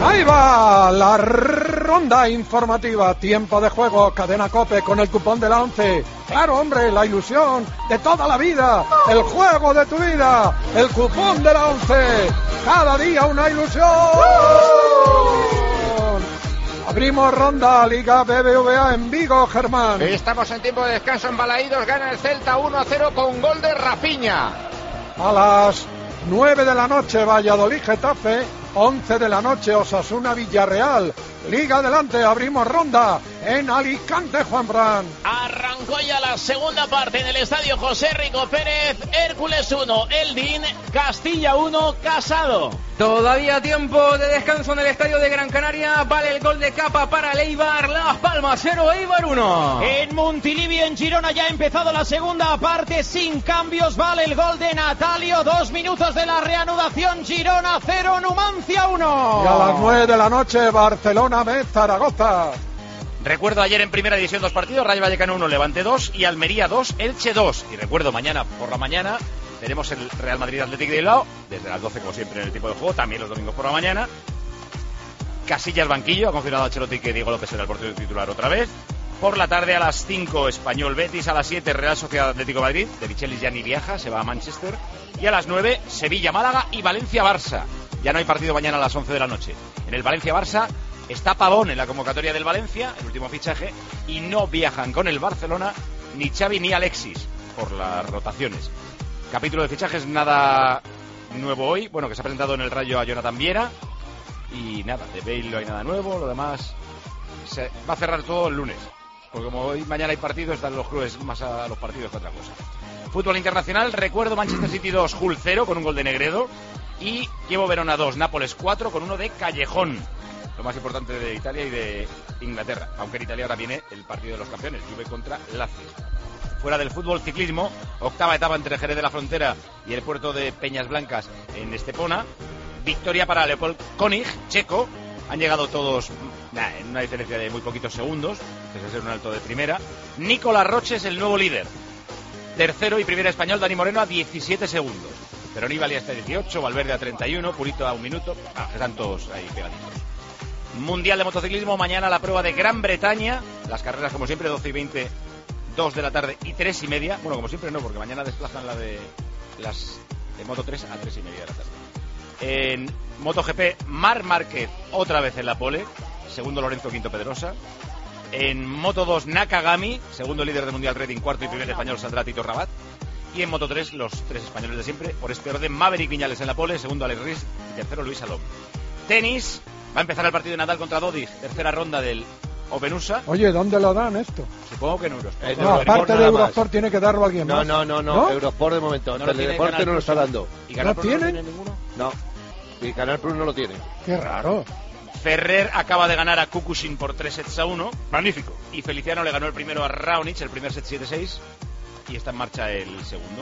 Ahí va la ronda informativa, tiempo de juego, Cadena COPE con el cupón de la 11. Claro, hombre, la ilusión de toda la vida, el juego de tu vida, el cupón de la 11. Cada día una ilusión. Abrimos ronda, Liga BBVA en Vigo, Germán. Estamos en tiempo de descanso en Balaídos, gana el Celta 1-0 con gol de Rafinha. A las 9 de la noche, Valladolid-Getafe. 11 de la noche, Osasuna-Villarreal. Liga adelante, abrimos ronda en Alicante, Juanfran. Arrancó ya la segunda parte en el estadio José Rico Pérez. Hércules 1, Eldin, Castilla 1, Casado. Todavía tiempo de descanso en el estadio de Gran Canaria. Vale el gol de Capa para el Eibar. Las Palmas 0, Eibar 1. En Montilivi, en Girona, ya ha empezado la segunda parte sin cambios. Vale el gol de Natalio. 2 minutos de la reanudación. Girona 0, Numancia 1. Y a las 9 de la noche, Barcelona B, Zaragoza. Recuerdo ayer en primera división 2 partidos, Rayo Vallecano 1, Levante 2 y Almería 2, Elche 2. Y recuerdo mañana por la mañana tenemos el Real Madrid Athletic de Bilbao, desde las 12 como siempre en el tipo de juego, también los domingos por la mañana. Casillas banquillo, ha confirmado Ancelotti que Diego López será el portero titular otra vez. Por la tarde a las 5 Español Betis, a las 7 Real Sociedad Atlético de Madrid, de Michelis ya ni viaja, se va a Manchester. Y a las 9 Sevilla Málaga y Valencia Barça. Ya no hay partido mañana a las 11 de la noche. En el Valencia Barça está Pavón en la convocatoria del Valencia, el último fichaje, y no viajan con el Barcelona ni Xavi ni Alexis por las rotaciones. Capítulo de fichajes, nada nuevo hoy. Bueno, que se ha presentado en el Rayo a Jonathan Viera. Y nada, de Bale no hay nada nuevo. Lo demás se va a cerrar todo el lunes. Porque como hoy mañana hay partidos, están los clubes más a los partidos que otra cosa. Fútbol internacional, recuerdo Manchester City 2, Hull 0 con un gol de Negredo. Y Chievo Verona 2, Nápoles 4 con uno de Callejón. Lo más importante de Italia y de Inglaterra. Aunque en Italia ahora viene el partido de los campeones, Juve contra Lazio. Fuera del fútbol, ciclismo, octava etapa entre Jerez de la Frontera y el puerto de Peñas Blancas en Estepona. Victoria para Leopold Koenig, checo. Han llegado todos en una diferencia de muy poquitos segundos, que es ser un alto de primera. Nicolás Roche es el nuevo líder. Tercero y primera español, Dani Moreno a 17 segundos. Pero Nibali hasta 18, Valverde a 31, Purito a 1 minuto. Están todos ahí pegaditos. Mundial de motociclismo, mañana la prueba de Gran Bretaña. Las carreras como siempre, 12 y 20, 2 de la tarde y 3 y media. Bueno, como siempre no, porque mañana desplazan la de las de Moto 3 a 3 y media de la tarde. En MotoGP, Marc Márquez otra vez en la pole. Segundo Lorenzo, quinto Pedrosa. En Moto 2, Nakagami, segundo líder del Mundial Rating, cuarto y primer español saldrá Tito Rabat. Y en Moto 3, los 3 españoles de siempre, por este orden, Maverick Viñales en la pole, segundo Alex Rins y tercero Luis Salom. Tenis, va a empezar el partido de Nadal contra Dodig, tercera ronda del Open USA. Oye, ¿dónde lo dan esto? Supongo que en Eurosport. No, aparte de Eurosport tiene que darlo alguien más. No, Eurosport de momento. No, Teledeporte no lo está dando. ¿Y Canal ¿No Plus tienen? no tiene ninguno? No, y Canal Plus no lo tiene. Qué raro. Ferrer acaba de ganar a Kukushin por 3-1. Magnífico. Y Feliciano le ganó el primero a Raonic, el primer set 7-6. Y está en marcha el segundo.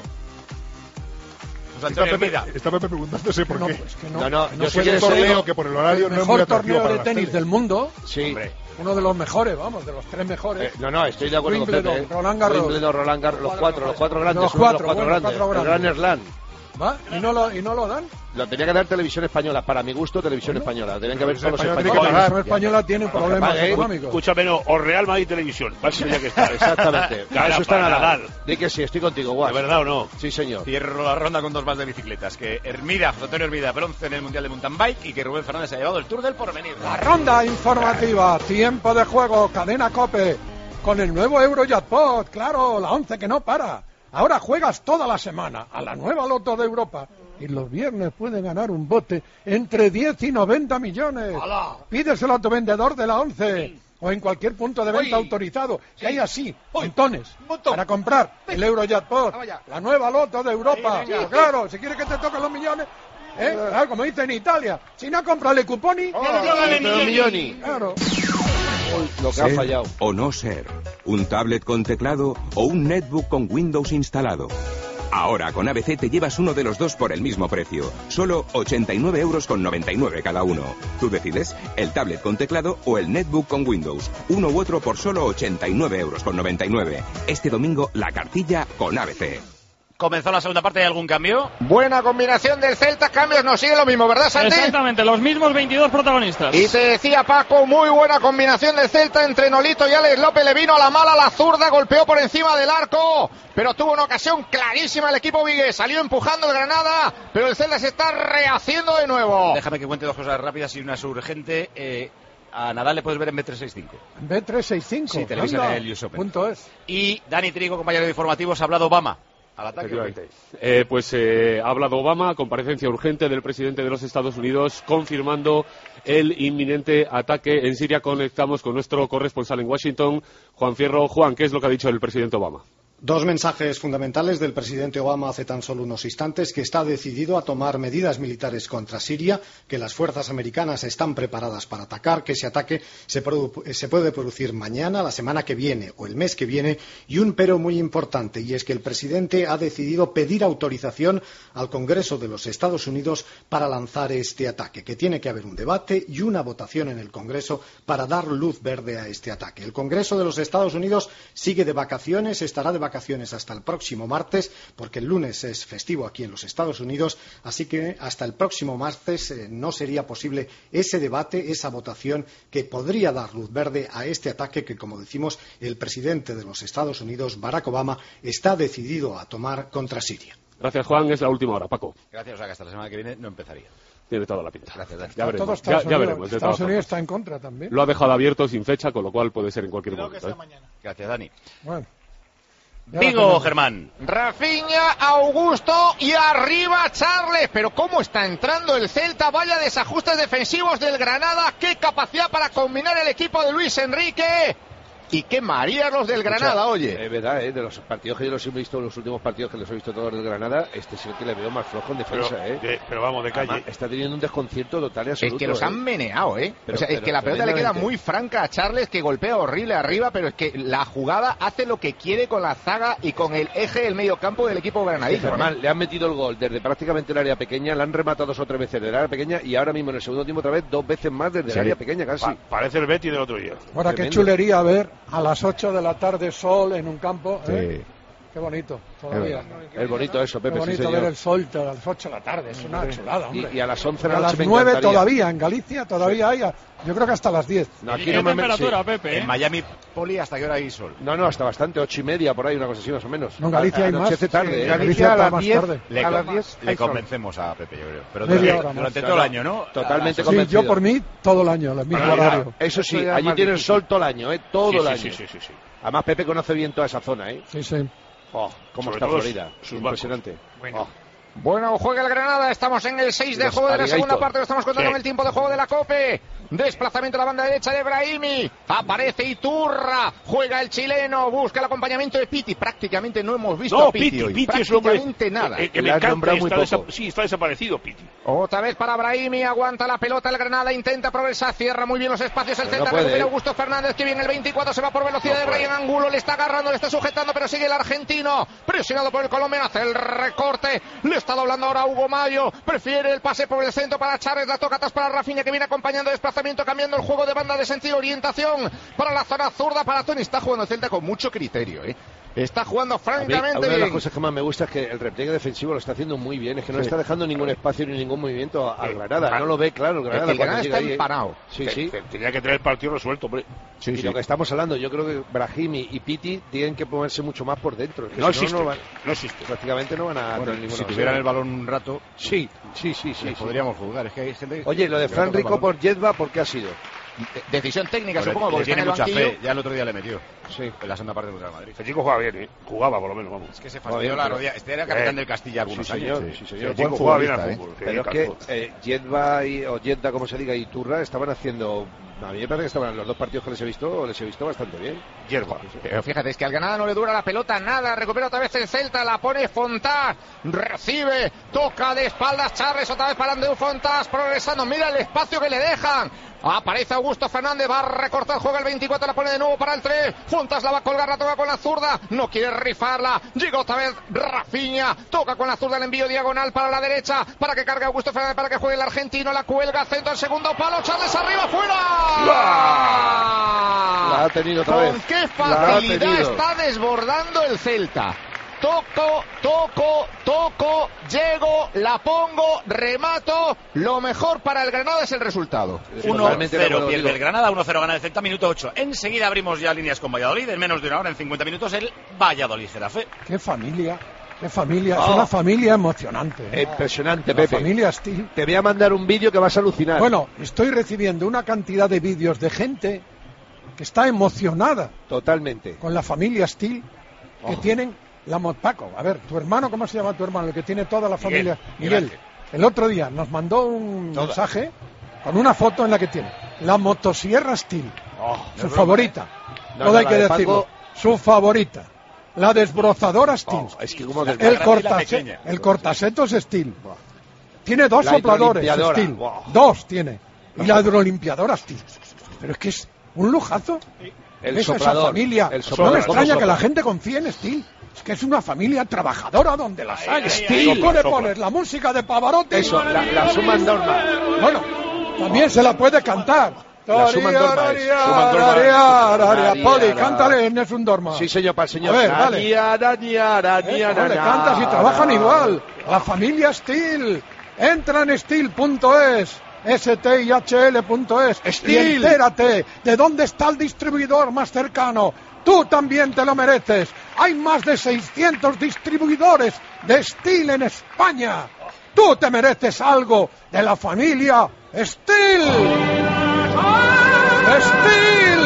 Está Pepe preguntándose por qué. Pues que No, yo sé que es torneo que por el horario no es muy mejor atractivo torneo para de las tenis teles. del mundo. Sí. Hombre. Uno de los mejores, vamos, de los 3 mejores. No, estoy de acuerdo Wimbledon, con Pepe. Roland Garros. Wimbledon, Roland Garros, los cuatro grandes. Los uno de cuatro, los cuatro bueno, grandes. cuatro El grandes. Grand Slam. ¿Va? ¿Y no lo dan? Lo tenía que dar Televisión Española, para mi gusto, Televisión Española. Tenían que ver todos los Española españoles. tiene La que televisión española tiene problemas económicos. Escúchame, no, o Real Madrid Televisión. Para eso tenía que estar. Exactamente. Para eso está Nadal. Di que sí, estoy contigo, Guas. ¿De verdad o no? Sí, señor. Cierro la ronda con 2 más de bicicletas. Que Antonio Hermida, bronce en el Mundial de Mountain Bike. Y que Rubén Fernández se ha llevado el Tour del Porvenir. La ronda informativa, tiempo de juego, Cadena COPE, con el nuevo Eurojackpot, claro, la 11 que no para. Ahora juegas toda la semana a la nueva Loto de Europa y los viernes pueden ganar un bote entre 10 y 90 millones. ¡Hala! Pídeselo a tu vendedor de la 11 o en cualquier punto de venta autorizado, que hay así, montones, para comprar el Eurojackpot, la nueva Loto de Europa. Pues claro, si quieres que te toquen los millones, claro, como dice en Italia, si no, cómprale cuponi. Milioni. Claro. Lo que ha Ser fallado. o no ser, un tablet con teclado o un netbook con Windows instalado. Ahora con ABC te llevas uno de los dos por el mismo precio, solo 89,99 € cada uno. Tú decides, el tablet con teclado o el netbook con Windows, uno u otro por solo 89,99 €. Este domingo la cartilla con ABC. Comenzó la segunda parte, ¿hay algún cambio? Buena combinación del Celta, cambios no sigue lo mismo, ¿verdad, Santi? Exactamente, los mismos 22 protagonistas. Y te decía Paco, muy buena combinación del Celta entre Nolito y Alex López, le vino a la mala la zurda, golpeó por encima del arco, pero tuvo una ocasión clarísima el equipo vigués, salió empujando el Granada, pero el Celta se está rehaciendo de nuevo. Déjame que cuente dos cosas rápidas y una es urgente. A Nadal le puedes ver en B365. B365. Sí, televisión en el US Open. .es. Y Dani Trigo, compañero de informativos, ha hablado Obama. Al ataque. Ha hablado Obama, comparecencia urgente del presidente de los Estados Unidos, confirmando el inminente ataque en Siria. Conectamos con nuestro corresponsal en Washington, Juan Fierro. Juan, ¿qué es lo que ha dicho el presidente Obama? Dos mensajes fundamentales del presidente Obama hace tan solo unos instantes: que está decidido a tomar medidas militares contra Siria, que las fuerzas americanas están preparadas para atacar, que ese ataque se puede producir mañana, la semana que viene o el mes que viene, y un pero muy importante, y es que el presidente ha decidido pedir autorización al Congreso de los Estados Unidos para lanzar este ataque, que tiene que haber un debate y una votación en el Congreso para dar luz verde a este ataque. El Congreso de los Estados Unidos sigue de vacaciones, estará de vacaciones hasta el próximo martes, porque el lunes es festivo aquí en los Estados Unidos, así que hasta el próximo martes no sería posible ese debate, esa votación que podría dar luz verde a este ataque que, como decimos, el presidente de los Estados Unidos, Barack Obama, está decidido a tomar contra Siria. Gracias, Juan. Es la última hora, Paco. Gracias, o sea que hasta la semana que viene no empezaría. Tiene toda la pinta. Gracias, Dani. Ya veremos. Ya veremos. Estados Unidos está en contra también. Lo ha dejado abierto sin fecha, con lo cual puede ser en cualquier momento. Mañana. Gracias, Dani. Bueno. Vigo, Germán. Rafinha, Augusto y arriba Charles. Pero cómo está entrando el Celta, vaya desajustes defensivos del Granada, qué capacidad para combinar el equipo de Luis Enrique. Y qué marías los del Granada, oye. Es verdad, de los partidos que yo los he visto, los últimos partidos que los he visto todos del Granada, este es el que le veo más flojo en defensa, pero vamos, de calle. Además, está teniendo un desconcierto total y absoluto. Es que los han meneado, Pero, es que la pelota le queda muy franca a Charles, que golpea horrible arriba, pero es que la jugada hace lo que quiere con la zaga y con el eje del medio campo del equipo granadino. Además, le han metido el gol desde prácticamente el área pequeña, le han rematado 2 o 3 veces desde el área pequeña y ahora mismo en el segundo tiempo otra vez 2 veces más desde el área pequeña casi. Parece el Betis del otro día. Ahora qué chulería ver a las 8 de la tarde sol en un campo. Sí. Qué bonito, todavía. Es bonito eso, Pepe. Qué bonito sí, ver el sol a las 8 de la tarde, es una chulada, hombre. Y a las 11 de a la noche las 9 todavía, en Galicia todavía hay, yo creo que hasta las 10. No, aquí no me temperatura, Pepe? En Miami, Poli, ¿hasta qué hora hay sol? No, hasta bastante, 8:30, por ahí, una cosa así más o menos. No, en Galicia hay más. Tarde, en Galicia a las más 10, tarde. Le, a las 10 le convencemos a Pepe, yo creo. Pero Media hora más. durante todo el año, ¿no? Totalmente Sí, convencido. yo por mí, todo el año, el mismo horario. Eso sí, allí tiene el sol todo el año, todo el año. Sí. Además, Pepe conoce bien toda esa zona, Sí, sí. Cómo Sobre está todo Florida. Impresionante. Bueno, juega el Granada, estamos en el 6 de juego de la segunda parte, lo estamos contando en el tiempo de juego de la COPE. Desplazamiento a la banda derecha de Brahimi, aparece Iturra, juega el chileno, busca el acompañamiento de Piti. Prácticamente no hemos visto a Piti hoy, Piti es un hombre prácticamente nada. Que me encanta, está desaparecido Piti. Otra vez para Brahimi, aguanta la pelota el Granada, intenta progresar, cierra muy bien los espacios el Celta, recupera Augusto Fernández, que viene el 24, se va por velocidad de Brian Angulo, le está agarrando, le está sujetando, pero sigue el argentino, presionado por el colombiano, hace el recorte, le está doblando ahora Hugo Mayo, prefiere el pase por el centro para Charles, la toca atrás para Rafinha, que viene acompañando el desplazamiento, cambiando el juego de banda de sentido, orientación para la zona zurda, para Tony. Está jugando el Celta con mucho criterio, Está jugando francamente una bien. de las cosas que más me gusta es que el repliegue defensivo lo está haciendo muy bien, es que no está dejando ningún espacio ni ningún movimiento al Granada, no lo ve claro el Granada. El Granada está empanado. Sí. Tenía que tener el partido resuelto, hombre. Y lo que estamos hablando, yo creo que Brahimi y Piti tienen que ponerse mucho más por dentro. No existe. Prácticamente no van a tener ninguna si tuvieran el balón un rato, sí. podríamos jugar. Es que hay gente. Oye, lo de Fran Rico por Jedva, ¿por qué ha sido? Decisión técnica, supongo, porque tiene está en el mucha banquillo. fe. Ya el otro día le metió. Sí. En la segunda parte contra el Madrid. El chico jugaba bien, Jugaba por lo menos, vamos. Es que se fastidió la rodilla. Este era capitán del Castilla algunos años. Sí, señor. El chico jugaba bien al fútbol. Pero es que Jedva o Jedda, como se diga, y Turra estaban haciendo. A mí me parece que estaban los dos partidos que les he visto bastante bien. Hierba. Pero fíjate, es que al Granada no le dura la pelota nada, recupera otra vez el Celta, la pone Fontás, recibe, toca de espaldas Charles, otra vez para Andreu Fontás, progresando, mira el espacio que le dejan. Aparece Augusto Fernández, va a recortar, juega el 24, la pone de nuevo para el 3. Fontás la va a colgar, la toca con la zurda, no quiere rifarla. Llega otra vez Rafinha, toca con la zurda el envío diagonal para la derecha, para que cargue Augusto Fernández, para que juegue el argentino, la cuelga, centro al segundo palo, Charles arriba, fuera. La ha tenido otra vez. Con qué facilidad está desbordando el Celta. toco, llego, la pongo, remato. Lo mejor para el Granada es el resultado. 1-0 pierde el Granada, 1-0 gana el Celta, minuto 8. Enseguida abrimos ya líneas con Valladolid, en menos de una hora, en 50 minutos, el Valladolid-Getafe. ¡Qué familia! Es una familia emocionante. Impresionante, La Pepe. familia Steel. Te voy a mandar un vídeo que vas a alucinar. Bueno, estoy recibiendo una cantidad de vídeos de gente que está emocionada. Totalmente. Con la familia Steel que tienen Paco, a ver, ¿tu hermano cómo se llama tu hermano? El que tiene toda la familia. Miguel. El otro día nos mandó un mensaje con una foto en la que tiene la motosierra Steel. Su favorita. Todo hay que decirlo. Su favorita. La desbrozadora Steel. Es que como el cortasetos Steel. Tiene 2 sopladores Steel. Dos tiene. Y la hidrolimpiadora Steel. Pero es que es un lujazo. Esa familia. No me extraña que la gente confíe en Steel. Es que es una familia trabajadora donde las hay. Steel. Pones la música de Pavarotti. Eso, la suma en Dorma. Bueno, también se la puede cantar. La suma en Dorma. Poli, cántale en Nessun Dorma. Sí, señor, para el señor. A ver, dale. Cantas y trabajan igual. La familia Steel. Entra en steel.es. STIHL.es. Y entérate de dónde está el distribuidor más cercano. Tú también te lo mereces. Hay más de 600 distribuidores de Steel en España. Tú te mereces algo de la familia Steel. Steel.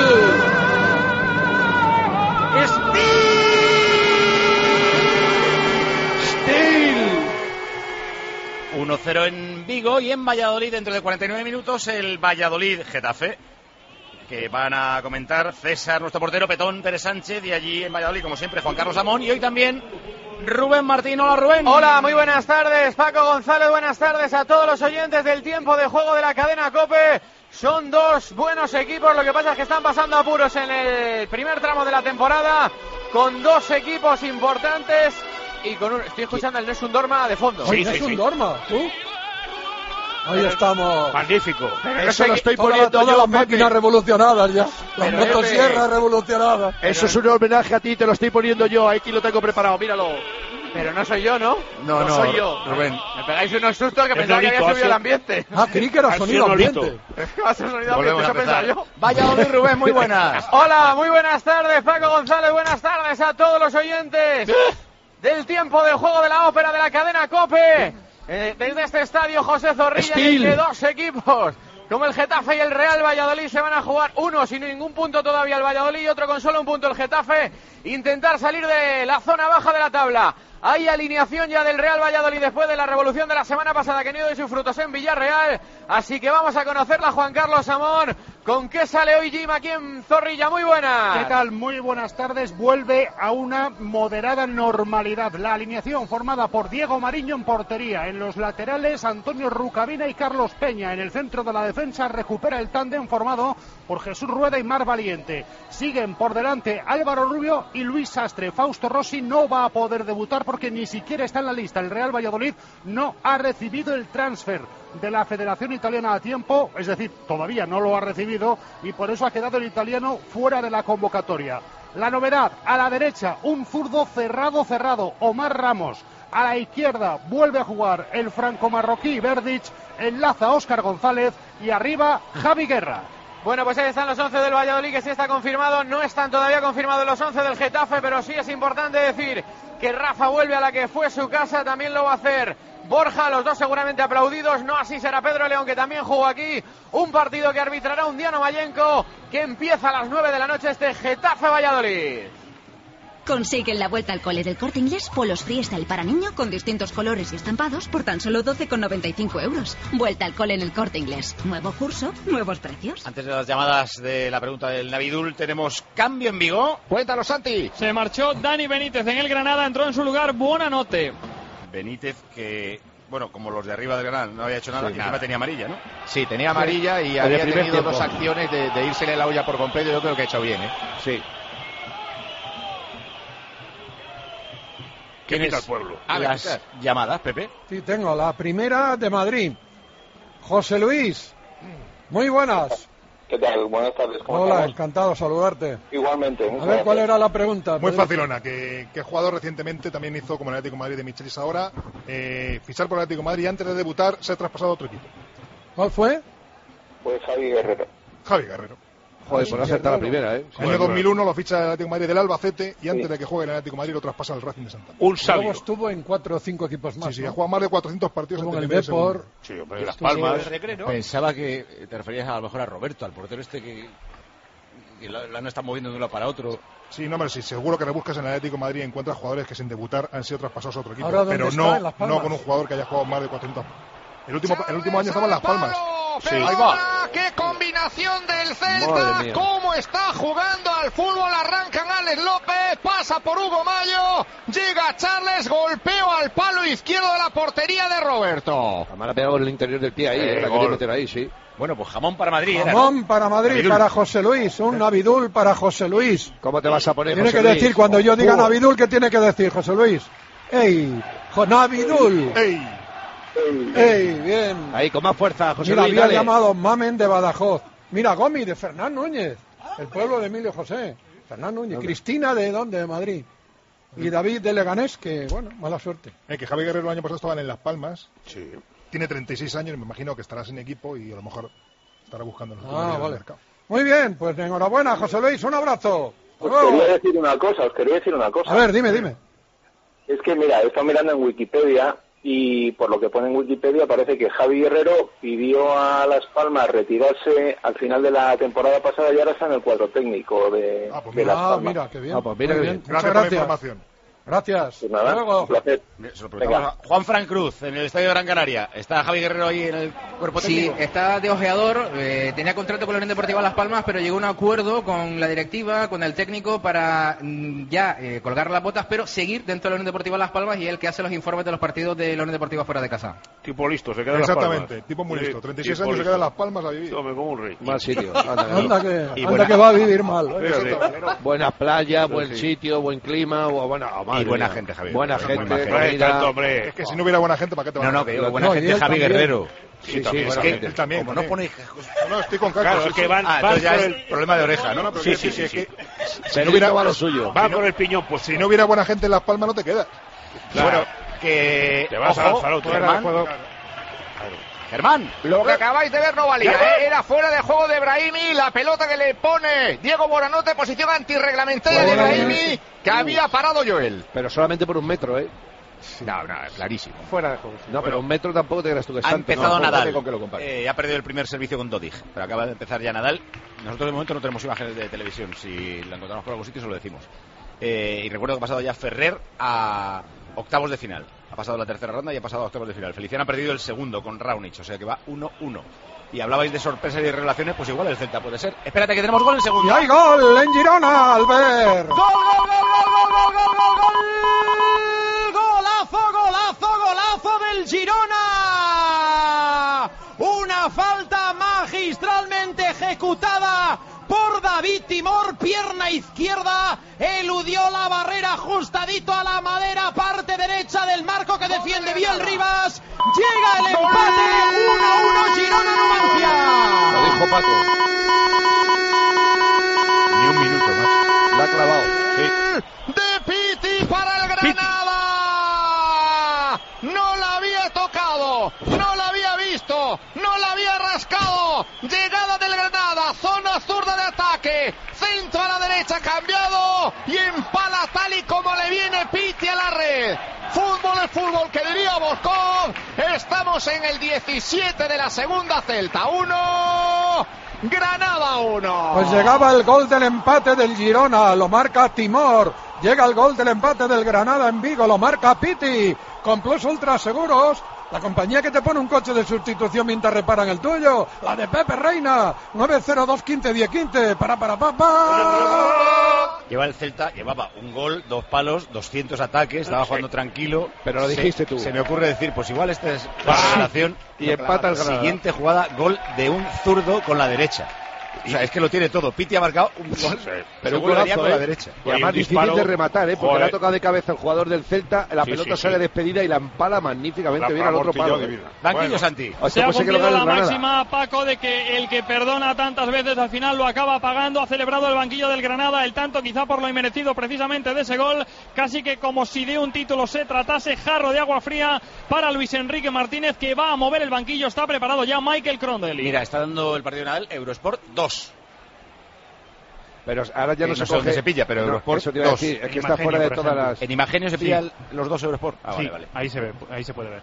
1-0 en Vigo y en Valladolid dentro de 49 minutos el Valladolid-Getafe, que van a comentar César, nuestro portero, Petón, Pérez Sánchez, y allí en Valladolid, como siempre, Juan Carlos Amón, y hoy también Rubén Martín. Hola, Rubén. Hola, muy buenas tardes, Paco González, buenas tardes a todos los oyentes del tiempo de juego de la cadena COPE. Son dos buenos equipos, lo que pasa es que están pasando apuros en el primer tramo de la temporada, con dos equipos importantes y estoy escuchando el Nessun Dorma de fondo. Sí, Nessun Dorma, ¿tú? Ahí estamos. Magnífico. Eso lo estoy poniendo todas yo, las máquinas revolucionadas ya. Las Pero, motosierras revolucionadas. Eso es un homenaje a ti, te lo estoy poniendo yo. Aquí lo tengo preparado, míralo. Pero no soy yo, ¿no? No soy yo. Rubén. Me pegáis unos sustos que pensaba que había subido el ambiente. Creí que era sonido ambiente. Va a ser sonido ambiente, eso pensaba yo. Valladolid, Rubén, muy buenas. Hola, muy buenas tardes, Paco González, buenas tardes a todos los oyentes del tiempo del juego de la ópera de la cadena COPE. Desde este estadio José Zorrilla, en el que dos equipos como el Getafe y el Real Valladolid se van a jugar, uno sin ningún punto todavía el Valladolid y otro con solo un punto el Getafe, intentar salir de la zona baja de la tabla. Hay alineación ya del Real Valladolid después de la revolución de la semana pasada que no dio sus frutos en Villarreal, así que vamos a conocerla, Juan Carlos Amón. ¿Con qué sale hoy Jim aquí en Zorrilla? Muy buenas. ¿Qué tal? Muy buenas tardes. Vuelve a una moderada normalidad. La alineación formada por Diego Mariño en portería. En los laterales, Antonio Rucabina y Carlos Peña. En el centro de la defensa recupera el tándem formado por Jesús Rueda y Mar Valiente. Siguen por delante Álvaro Rubio y Luis Sastre. Fausto Rossi no va a poder debutar porque ni siquiera está en la lista. El Real Valladolid no ha recibido el transfer de la Federación Italiana a tiempo, es decir, todavía no lo ha recibido y por eso ha quedado el italiano fuera de la convocatoria. La novedad, a la derecha, un zurdo cerrado, Omar Ramos. A la izquierda vuelve a jugar el franco-marroquí Verdic, enlaza Óscar González y arriba Javi Guerra. Bueno, pues ahí están los 11 del Valladolid, que sí está confirmado. No están todavía confirmados los 11 del Getafe, pero sí es importante decir que Rafa vuelve a la que fue su casa, también lo va a hacer Borja, los dos seguramente aplaudidos, no así será Pedro León, que también jugó aquí. Un partido que arbitrará un Diano Mayenco, que empieza a las 9 de la noche, este Getafe-Valladolid. Consigue en la vuelta al cole del Corte Inglés polos freestyle para niño con distintos colores y estampados por tan solo 12,95 euros. Vuelta al cole en el Corte Inglés. Nuevo curso, nuevos precios. Antes de las llamadas de la pregunta del Navidul, tenemos cambio en Vigo. Cuéntalo, Santi. Se marchó Dani Benítez en el Granada, entró en su lugar Buonanotte. Benítez, que, bueno, como los de arriba del Granada, no había hecho nada, y encima tenía amarilla, ¿no? Sí, tenía amarilla y había tenido dos acciones de írsele la olla por completo. Yo creo que ha hecho bien, ¿eh? Sí. ¿Quién es el pueblo? Las llamadas, Pepe. Sí, tengo la primera de Madrid. José Luis, muy buenas. ¿Qué tal? Buenas tardes. ¿Cómo Hola, estamos? encantado de saludarte. Igualmente. A ver, ¿cuál era la pregunta? Muy facilona, que jugador recientemente también hizo, como el Atlético de Madrid de Michelis ahora, fichar por el Atlético de Madrid y antes de debutar ser traspasado a otro equipo? ¿Cuál fue? Pues Javi Guerrero. Javi Guerrero. Joder, pues no acertar la primera, ¿eh? En el 2001 lo ficha el Atlético de Madrid del Albacete y antes de que juegue en el Atlético de Madrid lo traspasa al Racing de Santander. Un sabio. Luego estuvo en 4 o 5 equipos más. Sí, ¿no? ha jugado más de 400 partidos Estuvo en el primer y segundo. Depor. Sí, hombre, Las Palmas. Pensaba que te referías a lo mejor a Roberto, al portero este que la no está moviendo de un lado para otro. Sí, no, hombre, sí, seguro que rebuscas en el Atlético de Madrid y encuentras jugadores que sin debutar han sido traspasados a otro equipo. ¿Ahora dónde Pero está? no, ¿En Las Palmas? no con un jugador que haya jugado más de 400. El último año estaba en Las Palmas. Sí. Ahí va. ¡Qué combinación del Celta! Madre mía. ¿Cómo está jugando al fútbol? Arrancan Alex López, pasa por Hugo Mayo, llega Charles, golpeo al palo izquierdo de la portería de Roberto. Además, ha pegado en el interior del pie ahí, la gol. quiere meter ahí, sí. Bueno, pues jamón para Madrid. Jamón para Madrid, Abidul. para José Luis. Un Abidul para José Luis. ¿Cómo te vas a poner, Tiene José que Luis? decir, cuando yo diga Navidul, ¿qué tiene que decir José Luis? ¡Ey! ¡Navidul! ¡Ey! ¡Ey! Bien. Ahí, con más fuerza, José Mira, Luis, había dale. llamado Mamen de Badajoz. Mira, Gomi de Fernán Núñez, el pueblo de Emilio José. Fernán Núñez. Cristina de ¿dónde? De Madrid. Y David de Leganés, que bueno, mala suerte. Que Javi Guerrero el año pasado estaban en Las Palmas. Sí. Tiene 36 años y me imagino que estará sin equipo y a lo mejor estará buscando en el Vale. mercado. Muy bien, pues enhorabuena, José Luis, un abrazo. Os Hasta luego. quería decir una cosa. A ver, dime. Es que, mira, he estado mirando en Wikipedia y por lo que pone en Wikipedia parece que Javi Guerrero pidió a Las Palmas retirarse al final de la temporada pasada y ahora está en el cuadro técnico de Las Palmas. Mira, qué bien. pues mira Muy qué bien. bien. Muchas Gracias por la gracias. información. Gracias. Pues nada, Hasta luego. un placer. Se lo preguntamos a Juan Fran Cruz, en el Estadio de Gran Canaria. ¿Está Javi Guerrero ahí en el cuerpo Sí, técnico? está de ojeador, tenía contrato con la Unión Deportiva Las Palmas, pero llegó a un acuerdo con la directiva, con el técnico, para colgar las botas, pero seguir dentro de la Unión Deportiva Las Palmas y el que hace los informes de los partidos de la Unión Deportiva fuera de casa. Tipo listo, se queda en Las Palmas. Exactamente, tipo muy Sí, listo. 36 tipo años se listo. queda en Las Palmas a vivir. Tome como un rey. Mal sitio. Anda Y que buena- va a vivir mal. Buenas playas, buen Sí. sitio, buen clima, Y buena gente, Javier. Buena Buena gente, gente. No es comida. tanto, hombre. Es que si no hubiera buena gente, ¿para qué te vas No, a que meter? digo, buena No, y gente él Javi también. Guerrero. Sí, también, buena Es que, gente. Él también. como no pone... No, estoy con Claro, Carlos. es que van entonces ya por es el... problema de oreja, ¿no? pero Sí, que- sí, que- sí, que- sí. Si no hubiera, va lo suyo. Va con el piñón, pues si no hubiera buena gente en Las Palmas, no te quedas. Bueno, que... Te vas a lanzar otro. Germán. Germán. Lo que acabáis de ver no valía, ¿eh? Era fuera de juego de Brahimi, la pelota que le pone Diego Moranote, posición antirreglamentaria de Brahimi, que había parado Joel. Pero solamente por 1 metro, ¿eh? No, clarísimo. Fuera de juego. No, pero 1 metro tampoco te creas tú que es Ha tanto, empezado no, Nadal. con que lo compares. Ha perdido el primer servicio con Dodig, pero acaba de empezar ya Nadal. Nosotros de momento no tenemos imágenes de televisión. Si la encontramos por algún sitio, se lo decimos. Y recuerdo que ha pasado ya Ferrer a octavos de final. Ha pasado la tercera ronda y ha pasado a octavos de final. Feliciano ha perdido el segundo con Raonic, o sea que va 1-1. Y hablabais de sorpresas y relaciones, pues igual el Celta puede ser. Espérate que tenemos gol en Y segundo. hay gol en Girona, Albert. Golazo del Girona. Una falta magistralmente ejecutada por David Timor, pierna izquierda, eludió la barrera ajustadito a la madera, parte derecha del marco que defiende Biel Rivas. Llega el empate, 1-1 Girona Numancia. Lo dijo Paco. Ni un minuto más. La ha clavado. De Piti para el Granada. No la había tocado, no la había visto, no la había rascado. Llegada del Granada, zona zurda de ataque, centro a la derecha cambiado y empala tal y como le viene Piti a la red. Fútbol es fútbol, que diría Boscov. Estamos en el 17 de la segunda. Celta 1, Granada 1. Pues llegaba el gol del empate del Girona, lo marca Timor. Llega el gol del empate del Granada en Vigo, lo marca Piti. Con Plus Ultra Seguros, la compañía que te pone un coche de sustitución mientras reparan el tuyo. La de Pepe Reina, 902 15 10 15. Para. Lleva el Celta, llevaba un gol, 2 palos, 200 ataques, estaba jugando tranquilo. Pero lo dijiste tú. Se me ocurre decir, pues igual esta es la revelación. Y empata el Granada. Siguiente jugada, gol de un zurdo con la derecha. O sea, es que lo tiene todo. Piti ha marcado un gol, pero un golazo con la derecha. Y además difícil de rematar, porque le ha tocado de cabeza el jugador del Celta, la pelota sale despedida y la empala magníficamente bien al otro palo. Banquillo, Santi. Se ha cumplido la máxima, Paco, de que el que perdona tantas veces al final lo acaba pagando. Ha celebrado el banquillo del Granada el tanto, quizá por lo inmerecido precisamente de ese gol, casi que como si de un título se tratase. Jarro de agua fría para Luis Enrique Martínez, que va a mover el banquillo. Está preparado ya Michael Crondelli. Mira, está dando el partido nacional Eurosport 2. Pero ahora ya no se coge, dónde se pilla, pero Eurosport eso te iba a decir, es que está fuera de todas las... En Imagenio se pillan los 2 Eurosport. Vale. Ahí se ve, ahí se puede ver.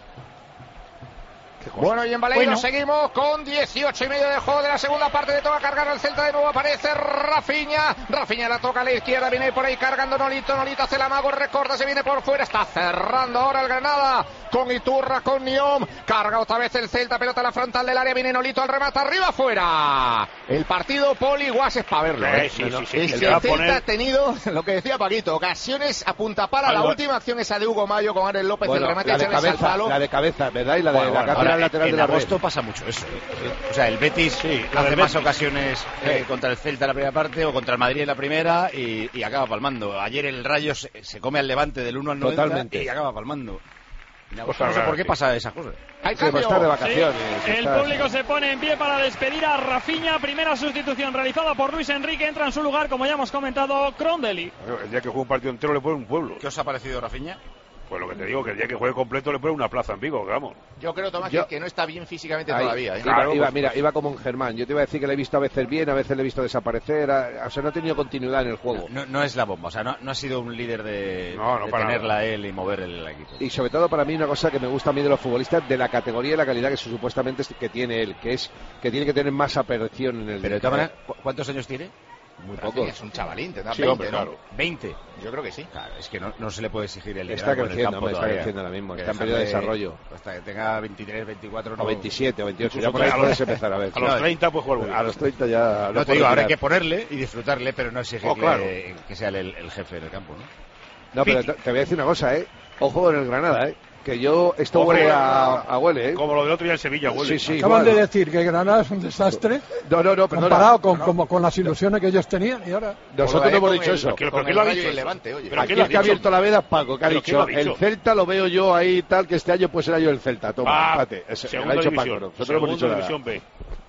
Bueno, y en Baleiro seguimos con 18 y medio de juego de la segunda parte. Le toca cargar al Celta de nuevo, aparece Rafinha la toca a la izquierda, viene por ahí cargando Nolito hace el amago, recorta, se viene por fuera, está cerrando ahora el Granada con Iturra, con Niom, carga otra vez el Celta, pelota a la frontal del área, viene Nolito al remate, arriba, fuera. El partido Poli Guas es para verlo, el Celta ha tenido, lo que decía Paquito, ocasiones a punta pala. La última acción esa de Hugo Mayo con Árez López, el remate de cabeza, al palo. La de cabeza, ¿verdad? Y la de la cápsula lateral de la agosto pasa mucho eso. O sea, el Betis hace más ocasiones contra el Celta en la primera parte o contra el Madrid en la primera y acaba palmando. Ayer el Rayo se come al Levante del 1 al 90 totalmente. Y acaba palmando. No sé por qué pasa esas cosas. Estar de vacaciones. El público se pone en pie para despedir a Rafinha. Primera sustitución realizada por Luis Enrique. Entra en su lugar, como ya hemos comentado, Crondelli. El día que juega un partido entero le pone un pueblo. ¿Qué os ha parecido Rafinha? Pues lo que te digo, que el día que juegue completo le pone una plaza en Vigo, vamos. Yo creo, Tomás, que no está bien físicamente todavía. Iba como un Germán. Yo te iba a decir que le he visto a veces bien, a veces le he visto desaparecer. O sea, no ha tenido continuidad en el juego. No es la bomba, o sea, no ha sido un líder de tenerla él y mover el equipo. Y sobre todo para mí una cosa que me gusta a mí de los futbolistas, de la categoría y la calidad que supuestamente que tiene él, que es que tiene que tener más aperción en el... Pero de todas maneras, ¿cuántos años tiene? Muy poco. Es un chavalín, tendrá 20, hombre, claro. 20. Yo creo que sí. Claro, es que no se le puede exigir el liderazgo. Está creciendo, está creciendo ahora mismo. Está en periodo de desarrollo. Hasta que tenga 23, 24... O 27 o 28. Ya por ahí puedes empezar a ver. A los 30 pues jugar. A los 30 ya... No te digo, ahora hay que ponerle y disfrutarle, pero no exigirle que sea el jefe del campo, ¿no? No, pero te voy a decir una cosa, Ojo en el Granada, Que yo, esto huele a huele, Como lo del otro día en Sevilla, huele. Sí, acaban de decir que Granada es un desastre. No, comparado con las ilusiones que ellos tenían y ahora... Nosotros no hemos dicho eso. ¿Pero qué lo ha dicho? Aquí el que ha abierto la veda es Paco, que ha dicho, el Celta lo veo yo ahí tal, que este año pues será yo el Celta. Toma, empate. Lo ha dicho Paco, nosotros no hemos dicho nada. División B.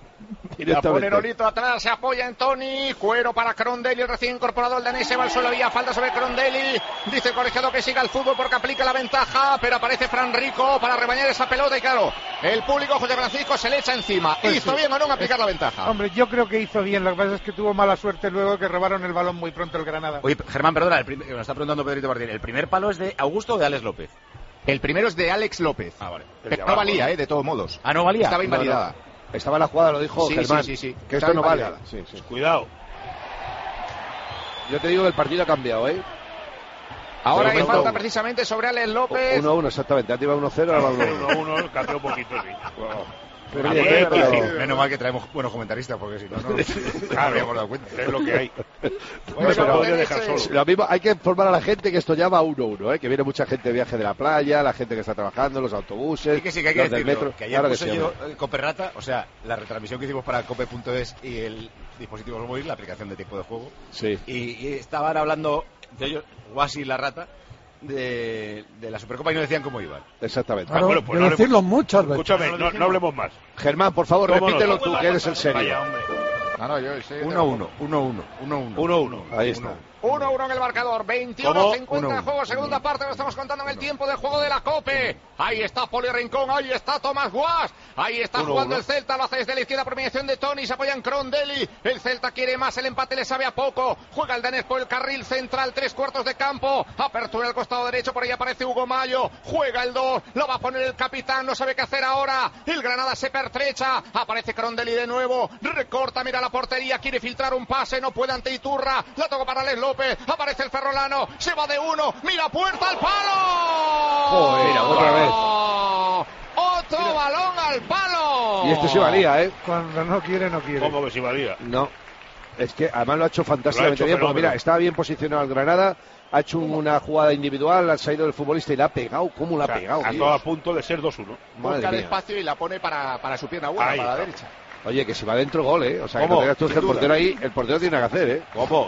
La pone Nolito atrás, se apoya en Toni, cuero para Crondelli, el recién incorporado, el danés se va al suelo, había falta sobre Crondelli, dice el colegiado que siga el fútbol porque aplica la ventaja, pero aparece Fran Rico para rebañar esa pelota y claro, el público José Francisco se le echa encima. Pues ¿Hizo bien o no en aplicar la ventaja? Hombre, yo creo que hizo bien, lo que pasa es que tuvo mala suerte luego que robaron el balón muy pronto el Granada. Oye, Germán, perdona, me está preguntando Pedrito Martín, ¿el primer palo es de Augusto o de Alex López? El primero es de Alex López. Vale. Pero no valía, de todos modos. Ah, no valía. Estaba invalidada. No. Estaba en la jugada, lo dijo Germán. Sí. Que esto no vale. Sí. Cuidado. Yo te digo que el partido ha cambiado, Ahora hay falta precisamente sobre Alex López. 1-1, exactamente. Antes iba 1-0, ahora va 1-1, cambió un poquito, sí. Menos mal que traemos buenos comentaristas, porque si no, no habíamos dado cuenta. Es lo que hay. Lo mismo, hay que informar a la gente que esto ya va 1-1, que viene mucha gente de viaje de la playa, la gente que está trabajando, los autobuses, que hay que los del metro. Que ayer puse yo Coperrata, o sea, la retransmisión que hicimos para cope.es y el dispositivo móvil, la aplicación de tiempo de juego. Sí. Y estaban hablando de ellos, Guasi y la rata, de la Supercopa y no decían cómo iban. Exactamente. Claro, bueno, pues decirlo muchas veces. Escúchame, no hablemos más. Germán, por favor, repítelo tú, que eres el serio. Vaya, hombre. No, yo sé. 1-1. Ahí está. 1-1 en el marcador, 21-50 de juego, segunda parte, lo estamos contando en el tiempo de juego de la COPE. Ahí está Poli Rincón, ahí está Tomás Guas, ahí está jugando el Celta, lo hace desde la izquierda por mediación de Toni, se apoya en Crondelli, el Celta quiere más, el empate le sabe a poco, juega el danés por el carril central, 3/4 de campo, apertura al costado derecho, por ahí aparece Hugo Mayo, juega el 2, lo va a poner el capitán, no sabe qué hacer ahora, el Granada se pertrecha, aparece Crondelli de nuevo, recorta, mira la portería, quiere filtrar un pase, no puede ante Iturra, la toca para Alex López, aparece el ferrolano, se va de uno, mira puerta al palo. Joder, otra vez. Otro balón al palo. Y este sí valía, Cuando no quiere, no quiere. ¿Cómo que sí valía? No. Es que además lo ha hecho fantásticamente bien, porque mira, estaba bien posicionado el Granada, ha hecho una jugada individual, ha salido del futbolista y la ha pegado. ¿Cómo la ha pegado? Ha estado a punto de ser 2-1. Busca el espacio y la pone para su pierna buena, para la derecha. Oye, que si va dentro, gol, ¿eh? O sea, ¿Cómo? que no digas tú que el portero ahí, el portero tiene que hacer, ¿eh? ¿Cómo?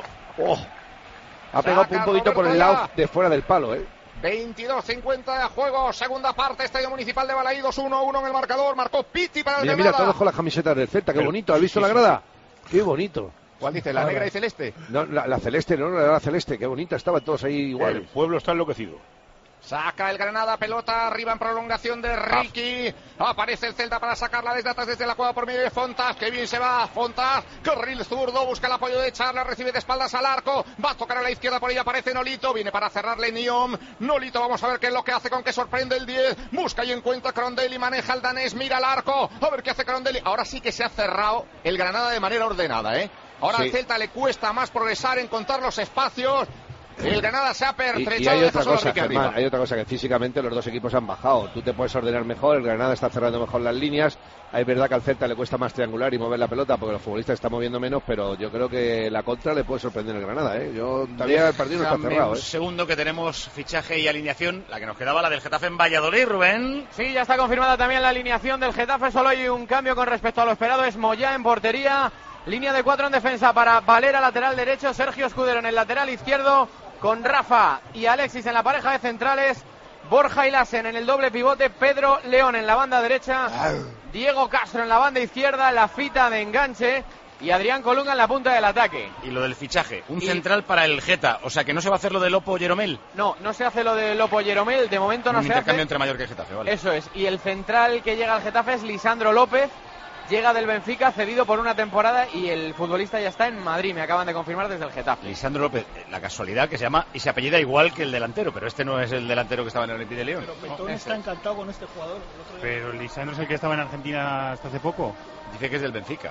Ha pegado Saca un poquito por el Roberto lado de fuera del palo, ¿eh? 22:50 de juego, segunda parte, Estadio Municipal de Balaídos, 1-1 en el marcador, marcó Pitti para el Mira, Granada. todos con las camisetas del Celta, qué bonito. ¿Has visto la grada? Qué bonito. ¿Cuál dice? ¿La negra y celeste? No, la celeste, no, la celeste, qué bonita, estaban todos ahí igual. El pueblo está enloquecido. Saca el Granada, pelota arriba en prolongación de Ricky. Aparece el Celta para sacarla desde atrás, desde la cuadra por medio de Fontas. Que bien se va Fontas. Carril zurdo, busca el apoyo de Charla, recibe de espaldas al arco. Va a tocar a la izquierda, por ella aparece Nolito. Viene para cerrarle Niom. Nolito, vamos a ver qué es lo que hace, con que sorprende el 10. Busca y encuentra Crondelli, maneja el danés, mira el arco. A ver qué hace Crondelli. Ahora sí que se ha cerrado el Granada de manera ordenada, ¿eh? Ahora al Celta le cuesta más progresar, encontrar los espacios. El Granada se ha pertrechado. Y hay otra cosa, Germán, hay otra cosa, que físicamente los dos equipos han bajado. Tú te puedes ordenar mejor, el Granada está cerrando mejor las líneas. Es verdad que al Celta le cuesta más triangular y mover la pelota porque los futbolistas están moviendo menos, pero yo creo que la contra le puede sorprender al Granada, ¿eh? Todavía el partido no está cerrado, Un ¿eh? segundo que tenemos fichaje y alineación, la que nos quedaba, la del Getafe en Valladolid, Rubén. Sí, ya está confirmada también la alineación del Getafe, solo hay un cambio con respecto a lo esperado, es Moyá en portería, línea de 4 en defensa para Valera, lateral derecho, Sergio Escudero en el lateral izquierdo, con Rafa y Alexis en la pareja de centrales, Borja y Lassen en el doble pivote, Pedro León en la banda derecha, Diego Castro en la banda izquierda, la fita de enganche y Adrián Colunga en la punta del ataque. Y lo del fichaje, un central para el Geta, o sea que no se va a hacer lo de Lopo Jeromel. No se hace lo de Lopo Jeromel, de momento no se hace. Un intercambio entre Mallorca y Getafe, vale. Eso es, y el central que llega al Getafe es Lisandro López. Llega del Benfica, cedido por una temporada, y el futbolista ya está en Madrid, me acaban de confirmar desde el Getafe. Lisandro López, la casualidad que se llama y se apellida igual que el delantero, pero este no es el delantero que estaba en el Olympique de León. Pero Petón está encantado con este jugador. Pero Lisandro es el que estaba en Argentina hasta hace poco. Dice que es del Benfica.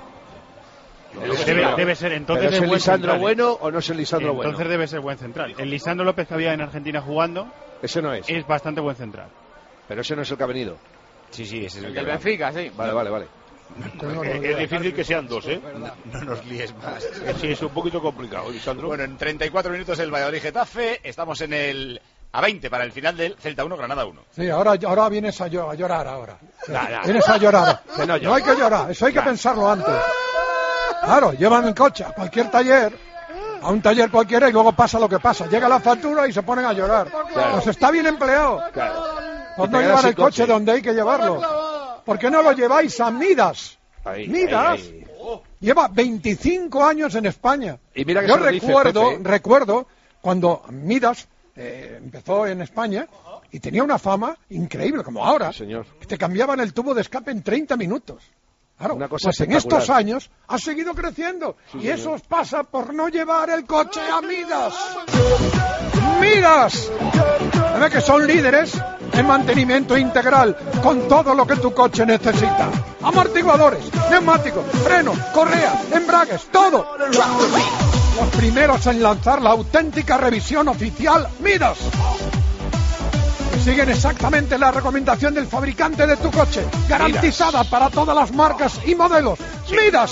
Debe ser, entonces. ¿Es el Lisandro central, bueno o no es el Lisandro bueno? Entonces debe ser buen central. El Lisandro López que había en Argentina jugando. Ese no es. Es bastante buen central. Pero ese no es el que ha venido. Sí, ese es el del Benfica, sí. Vale. Es difícil que sean dos, ¿eh? No nos líes más. Sí, es un poquito complicado, Lisandro. Bueno, en 34 minutos el Valladolid Getafe. Estamos en el a 20 para el final del Celta 1, Granada 1. Sí, ahora vienes a llorar ahora. Vienes a llorar. No hay que llorar, eso hay que pensarlo antes. Claro, llevan el coche a cualquier taller, a un taller cualquiera, y luego pasa lo que pasa. Llega la factura y se ponen a llorar. Claro. Pues está bien empleado. Claro. Pues no llevar el coche donde hay que llevarlo. ¿Por qué no lo lleváis a Midas? Midas lleva 25 años en España. Y mira que yo se lo dice, recuerdo cuando Midas empezó en España y tenía una fama increíble, como ahora, señor. Que te cambiaban el tubo de escape en 30 minutos. Claro, una cosa pues en estos años ha seguido creciendo, y eso os pasa por no llevar el coche a Midas. ¡Midas! ¿Ve que son líderes en mantenimiento integral con todo lo que tu coche necesita? Amortiguadores, neumáticos, frenos, correa, embragues, todo. Los primeros en lanzar la auténtica revisión oficial Midas. Que siguen exactamente la recomendación del fabricante de tu coche, garantizada para todas las marcas y modelos. Midas.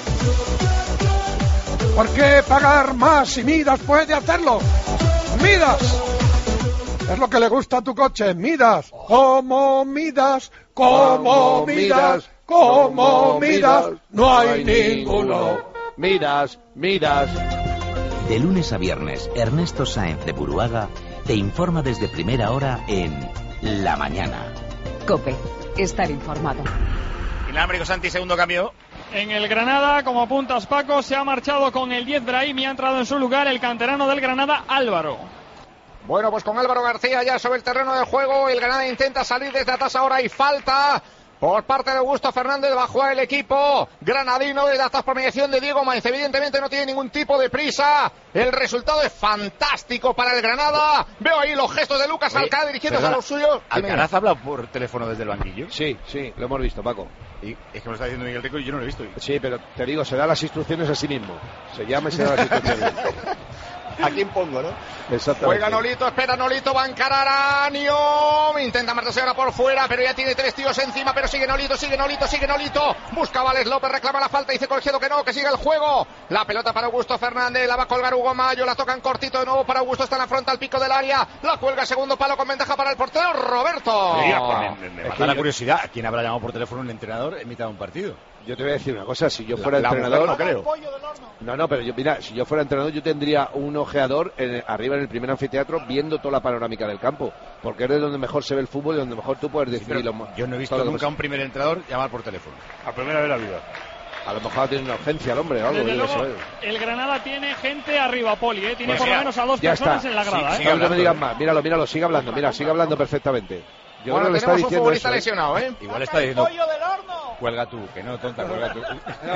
¿Por qué pagar más si Midas puede hacerlo? Midas. Es lo que le gusta a tu coche. Midas. Como Midas. Como Midas. Como Midas. No hay ninguno. Midas. De lunes a viernes, Ernesto Sáenz de Buruaga te informa desde primera hora en La Mañana. COPE. Estar informado. Inalámbrico, Santi, segundo cambio. En el Granada, como apuntas Paco, se ha marchado con el 10 Brahim y ha entrado en su lugar el canterano del Granada, Álvaro. Bueno, pues con Álvaro García ya sobre el terreno de juego, el Granada intenta salir desde atrás ahora y falta por parte de Augusto Fernández. Va a jugar el equipo granadino desde atrás por mediación de Diego Maíz. Evidentemente no tiene ningún tipo de prisa. El resultado es fantástico para el Granada. Veo ahí los gestos de Lucas Alcaraz dirigiéndose a los suyos. ¿Alcaraz ha hablado por teléfono desde el banquillo? Sí, lo hemos visto, Paco. Y es que me lo está diciendo Miguel Rico y yo no lo he visto. Sí, pero te digo, se da las instrucciones a sí mismo. Se llama y se da las instrucciones. ¿A quién pongo, no? Exactamente. Juega Nolito, espera Nolito, va a encarar a Niom. Intenta marcharse ahora por fuera, pero ya tiene 3 tíos encima, pero sigue Nolito. Busca Vales López, reclama la falta, dice Colegiado que no, que siga el juego. La pelota para Augusto Fernández, la va a colgar Hugo Mayo, la tocan cortito de nuevo para Augusto, está en la fronta al pico del área. La cuelga segundo palo con ventaja para el portero Roberto. Me mata la curiosidad, ¿a quién habrá llamado por teléfono un entrenador en mitad de un partido? Yo te voy a decir una cosa, si yo fuera entrenador... no creo. No, pero mira, si yo fuera entrenador yo tendría un ojeador arriba en el primer anfiteatro viendo toda la panorámica del campo, porque es de donde mejor se ve el fútbol y donde mejor tú puedes decidir. Yo no he visto nunca a un primer entrenador llamar por teléfono. A primera vez en la vida. A lo mejor tiene una urgencia el hombre o algo. Desde luego, el Granada tiene gente arriba, Poli, tiene Pues por lo menos a 2 personas en la grada. No me digas más, míralo, sigue hablando, sigue hablando perfectamente. Yo bueno, creo que tenemos está un diciendo futbolista eso, lesionado, ¿eh? Igual está diciendo... ¡Pollo del horno! Cuelga tú, que no, tonta, cuelga tú.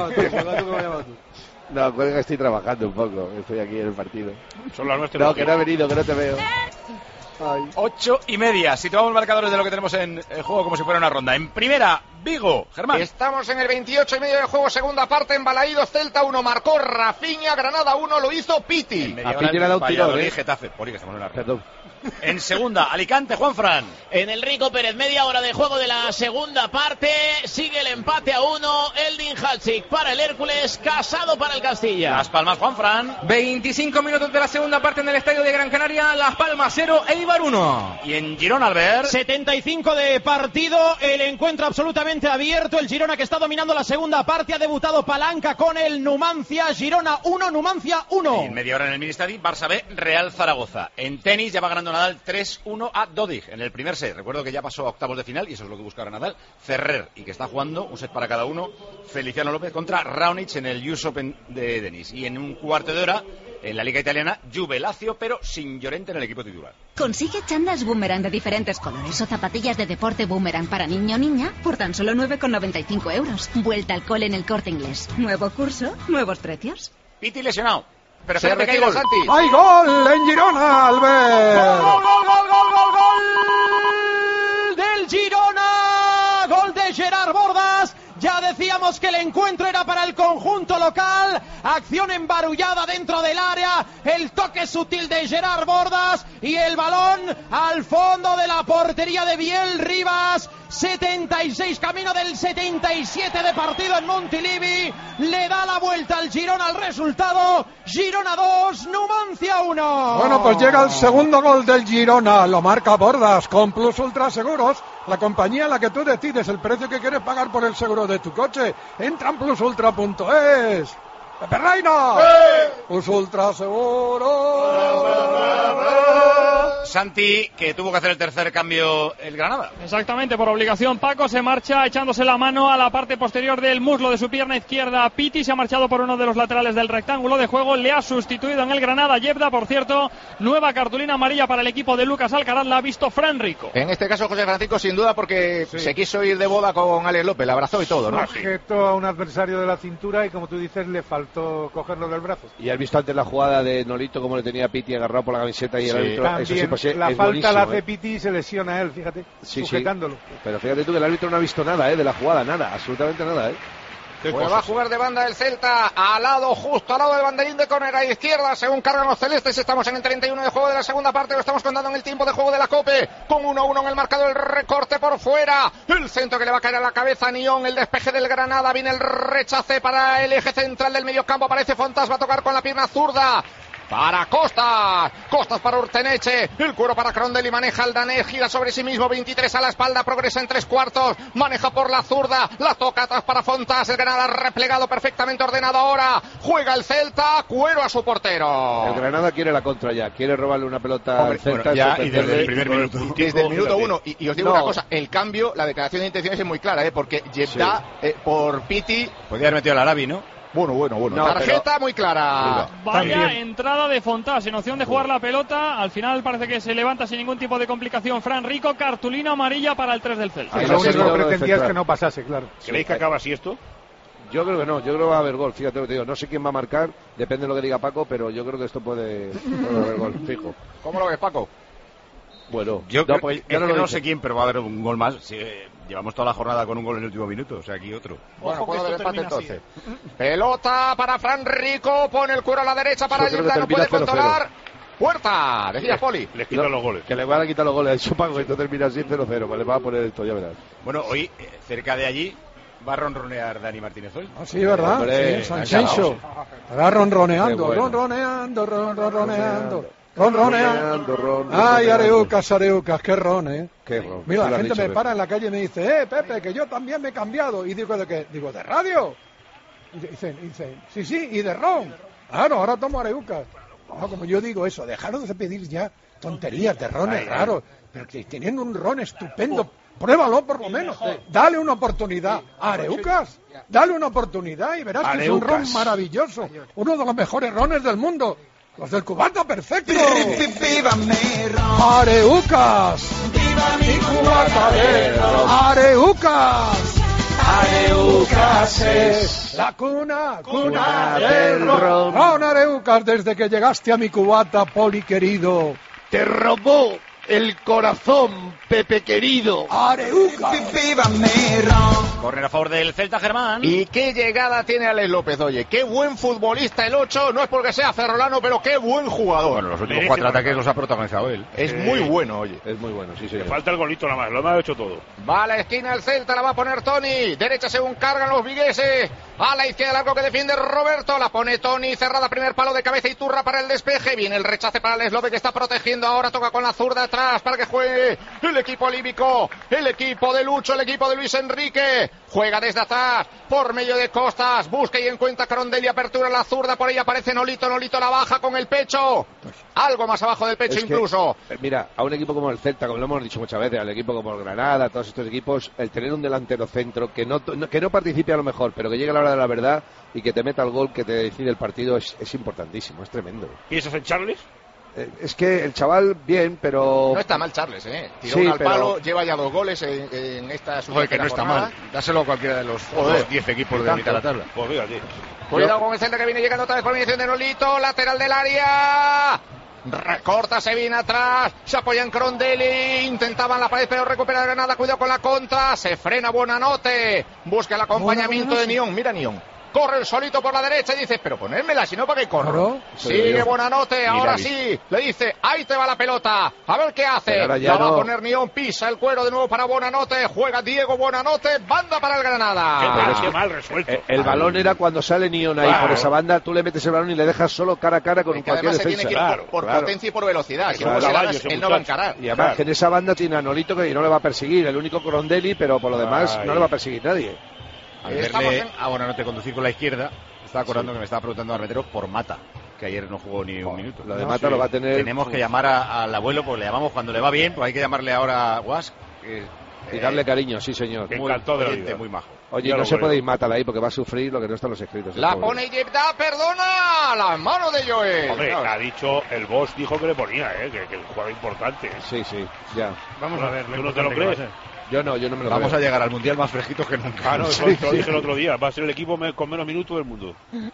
No, cuelga que estoy trabajando un poco, estoy aquí en el partido. Son las nuestras. No, que no ha venido, que no te veo. 8:30. Situamos marcadores de lo que tenemos en el juego como si fuera una ronda. En primera, Vigo, Germán. Estamos en el 28 y medio de juego, segunda parte, en Balaídos, Celta 1, marcó Rafinha, Granada 1, lo hizo Piti. A Piti le ha dado un tirón, Getafe, Poli, que estamos en la ronda. Perdón. En segunda, Alicante, Juanfran. En el Rico Pérez, media hora de juego de la segunda parte, sigue el empate a 1, Eldin Halchik para el Hércules, Casado para el Castilla. Las Palmas, Juanfran. 25 minutos de la segunda parte en el estadio de Gran Canaria, Las Palmas 0, Eibar 1. Y en Girona, Albert. 75 de partido, el encuentro absolutamente abierto, el Girona que está dominando la segunda parte, ha debutado Palanca con el Numancia, Girona 1, Numancia 1. En media hora en el Ministadi, Barça B, Real Zaragoza. En tenis ya va ganando Nadal 3-1 a Dodig en el primer set. Recuerdo que ya pasó a octavos de final y eso es lo que busca Nadal. Ferrer, y que está jugando un set para cada uno, Feliciano López contra Raonic en el US Open de tenis. Y en un cuarto de hora en la Liga Italiana, Juve Lazio, pero sin Llorente en el equipo titular. Consigue chandas Boomerang de diferentes colores o zapatillas de deporte Boomerang para niño o niña por tan solo 9,95 euros. Vuelta al cole en el Corte Inglés. Nuevo curso, nuevos precios. Piti lesionado. Pero Se espérate que hay gol. Santi. ¡Hay gol en Girona, Albert! ¡Gol del Girona! ¡Gol de Gerard Bordas! Ya decíamos que el encuentro era para el conjunto local. Acción embarullada dentro del área. El toque sutil de Gerard Bordas. Y el balón al fondo de la portería de Biel Rivas. 76, camino del 77 de partido en Montilivi. Le da la vuelta al Girona al resultado. Girona 2, Numancia 1. Bueno, pues llega el segundo gol del Girona. Lo marca Bordas con Plus Ultra Seguros. La compañía en la que tú decides el precio que quieres pagar por el seguro de tu coche. Entra en plusultra.es. ¡Pepe Reina! Plus Ultra Seguros. Santi, que tuvo que hacer el tercer cambio el Granada. Exactamente, por obligación. Paco se marcha echándose la mano a la parte posterior del muslo de su pierna izquierda. Piti se ha marchado por uno de los laterales del rectángulo de juego. Le ha sustituido en el Granada Yebda, por cierto. Nueva cartulina amarilla para el equipo de Lucas Alcaraz. La ha visto Fran Rico. En este caso José Francisco, sin duda, porque se quiso ir de boda con Alex López. Le abrazó y todo, ¿no? Sujetó a un adversario de la cintura y, como tú dices, le faltó cogerlo del brazo. Y has visto antes la jugada de Nolito, como le tenía a Piti agarrado por la camiseta y el árbitro. También, eso sí, pues, la es falta la hace ¿eh? Piti y se lesiona a él, fíjate, sujetándolo. Sí. Pero fíjate tú que el árbitro no ha visto nada, de la jugada, nada, absolutamente nada, Pues va a jugar de banda el Celta, al lado, justo al lado del banderín de córner a izquierda, según cargan los celestes. Estamos en el 31 de juego de la segunda parte, lo estamos contando en el tiempo de juego de la COPE, con 1-1 en el marcador, el recorte por fuera, el centro que le va a caer a la cabeza a Nión, el despeje del Granada, viene el rechace para el eje central del mediocampo, aparece Fontas, va a tocar con la pierna zurda. Para Costas, Costas para Urteneche, el cuero para Crondelli, maneja el danés, gira sobre sí mismo, 23 a la espalda, progresa en 3/4, maneja por la zurda, la toca atrás para Fontas, el Granada replegado, perfectamente ordenado ahora, juega el Celta, cuero a su portero. El Granada quiere la contra ya, quiere robarle una pelota al Celta. Ya, y desde el primer minuto. Desde el minuto 1, y os digo una cosa, el cambio, la declaración de intenciones es muy clara, porque Yebda por Piti... Podría haber metido al Arabi, ¿no? Bueno. No, tarjeta muy clara. Vaya También. entrada de Fontás, sin opción de jugar la pelota. Al final parece que se levanta sin ningún tipo de complicación Fran Rico. Cartulina amarilla para el 3 del Celta. Lo único que pretendía es que no pasase, claro. ¿Creéis que acaba así esto? Yo creo que no, yo creo que va a haber gol, fíjate lo que te digo, no sé quién va a marcar, depende de lo que diga Paco, pero yo creo que esto puede haber gol, fijo. ¿Cómo lo ves, Paco? Bueno, yo no, pues, no sé quién, pero va a haber un gol más. Sí, llevamos toda la jornada con un gol en el último minuto, o sea, aquí otro. Bueno, puede haber empate entonces. Pelota para Fran Rico, pone el cuero a la derecha para Yebda, no puede controlar. Puerta, decía Poli. Les quitan los goles. Que le van a quitar los goles, ha dicho Paco, que esto termina así 0-0, pues le va a poner esto, ya verás. Bueno, hoy, cerca de allí, va a ronronear Dani Martínez hoy. Ah, sí, ¿verdad? Hombre, sí, Sancho. Va ronroneando, bueno. ronroneando. Roneando. Ay, Areucas, qué ron, Qué ron. Mira, la gente me para en la calle y me dice, Pepe, que yo también me he cambiado. Y digo, ¿de qué? Digo, ¿de radio? Y dicen, sí, y de ron. Claro, ahora tomo Areucas. No, como yo digo eso, dejaros de pedir ya tonterías de rones raros, pero que teniendo un ron estupendo, pruébalo por lo menos, dale una oportunidad a Areucas, dale una oportunidad y verás que es un ron maravilloso, uno de los mejores rones del mundo, los del cubata perfecto. Areucas, viva mi cubata de ron. Areucas. Areucas es la cuna del ron. Ron Areucas, desde que llegaste a mi cubata, Poli querido. Te robó el corazón, Pepe querido. Areucas. Corner a favor del Celta, Germán. Y qué llegada tiene Alex López, oye, qué buen futbolista el 8, no es porque sea ferrolano, pero qué buen jugador. Bueno, los últimos 4 ataques los ha protagonizado él. Es muy bueno, oye. Es muy bueno, sí, señor. Le falta el golito nada más, lo ha hecho todo. Va a la esquina el Celta, la va a poner Toni. Derecha según cargan los vigueses. A la izquierda el arco que defiende Roberto. La pone Toni, cerrada, primer palo de cabeza y turra para el despeje. Viene el rechace para Alex López que está protegiendo ahora. Toca con la zurda atrás para que juegue el equipo líbico. El equipo de Lucho, el equipo de Luis Enrique. Juega desde atrás, por medio de Costas. Busca y encuentra Crondelli, apertura la zurda. Por ahí aparece Nolito. Nolito la baja con el pecho. Algo más abajo del pecho incluso. Mira, a un equipo como el Celta, como lo hemos dicho muchas veces, al equipo como el Granada, todos estos equipos, el tener un delantero centro que no participe a lo mejor, pero que llegue a la hora de la verdad y que te meta el gol que te decide el partido es importantísimo, es tremendo. ¿Y eso es en Charles? Es que el chaval, bien, pero... No está mal Charles, Tiró sí, un al palo, lleva ya 2 goles en esta Joder, que no está mal. Dáselo a cualquiera de los 10 equipos de mitad de la tabla. Pues fíjate. Cuidado con el Celta que viene llegando otra vez por mediación de Nolito, lateral del área. Recorta, se viene atrás, se apoya en Crondelli, intentaban la pared pero recupera Granada, cuidado con la contra, se frena Buonanotte, busca el acompañamiento de Nión, mira Nión. Corre el solito por la derecha y dice, pero ponérmela, si no, ¿para qué corro? Sigue Buonanotte, ahora sí, le dice, ahí te va la pelota, a ver qué hace. La va a poner Nión, pisa el cuero de nuevo para Buonanotte, juega Diego Buonanotte, banda para el Granada. Qué mal resuelto. El balón era cuando sale Nión ahí por esa banda, tú le metes el balón y le dejas solo cara a cara con cualquier defensa. Se tiene que ir por potencia y por velocidad, si no se la das, él no va a encarar. Y además que en esa banda tiene a Nolito que no le va a perseguir, el único Crondelli, pero por lo demás no le va a perseguir nadie. Al verle a Buonanotte conducir con la izquierda, estaba acordando que me estaba preguntando Armetero por Mata, que ayer no jugó ni un minuto. Lo de Mata lo va a tener. Tenemos que llamar al abuelo, pues le llamamos cuando le va bien, pues hay que llamarle ahora a Guas. Y darle cariño, sí señor. Muy encantado de la vida. Muy majo. Oye, no se puede ir Mata ahí porque va a sufrir lo que no están los escritos. La pone y da, perdona, la mano de Joel. Hombre, ha dicho, el boss dijo que le ponía, que el jugador importante. Sí, ya. Vamos a ver. ¿Tú no te lo crees? Yo no me lo creo. Vamos a llegar al Mundial más fresquitos que nunca. Ah, no, eso lo dije el otro día. Va a ser el equipo con menos minutos del mundo.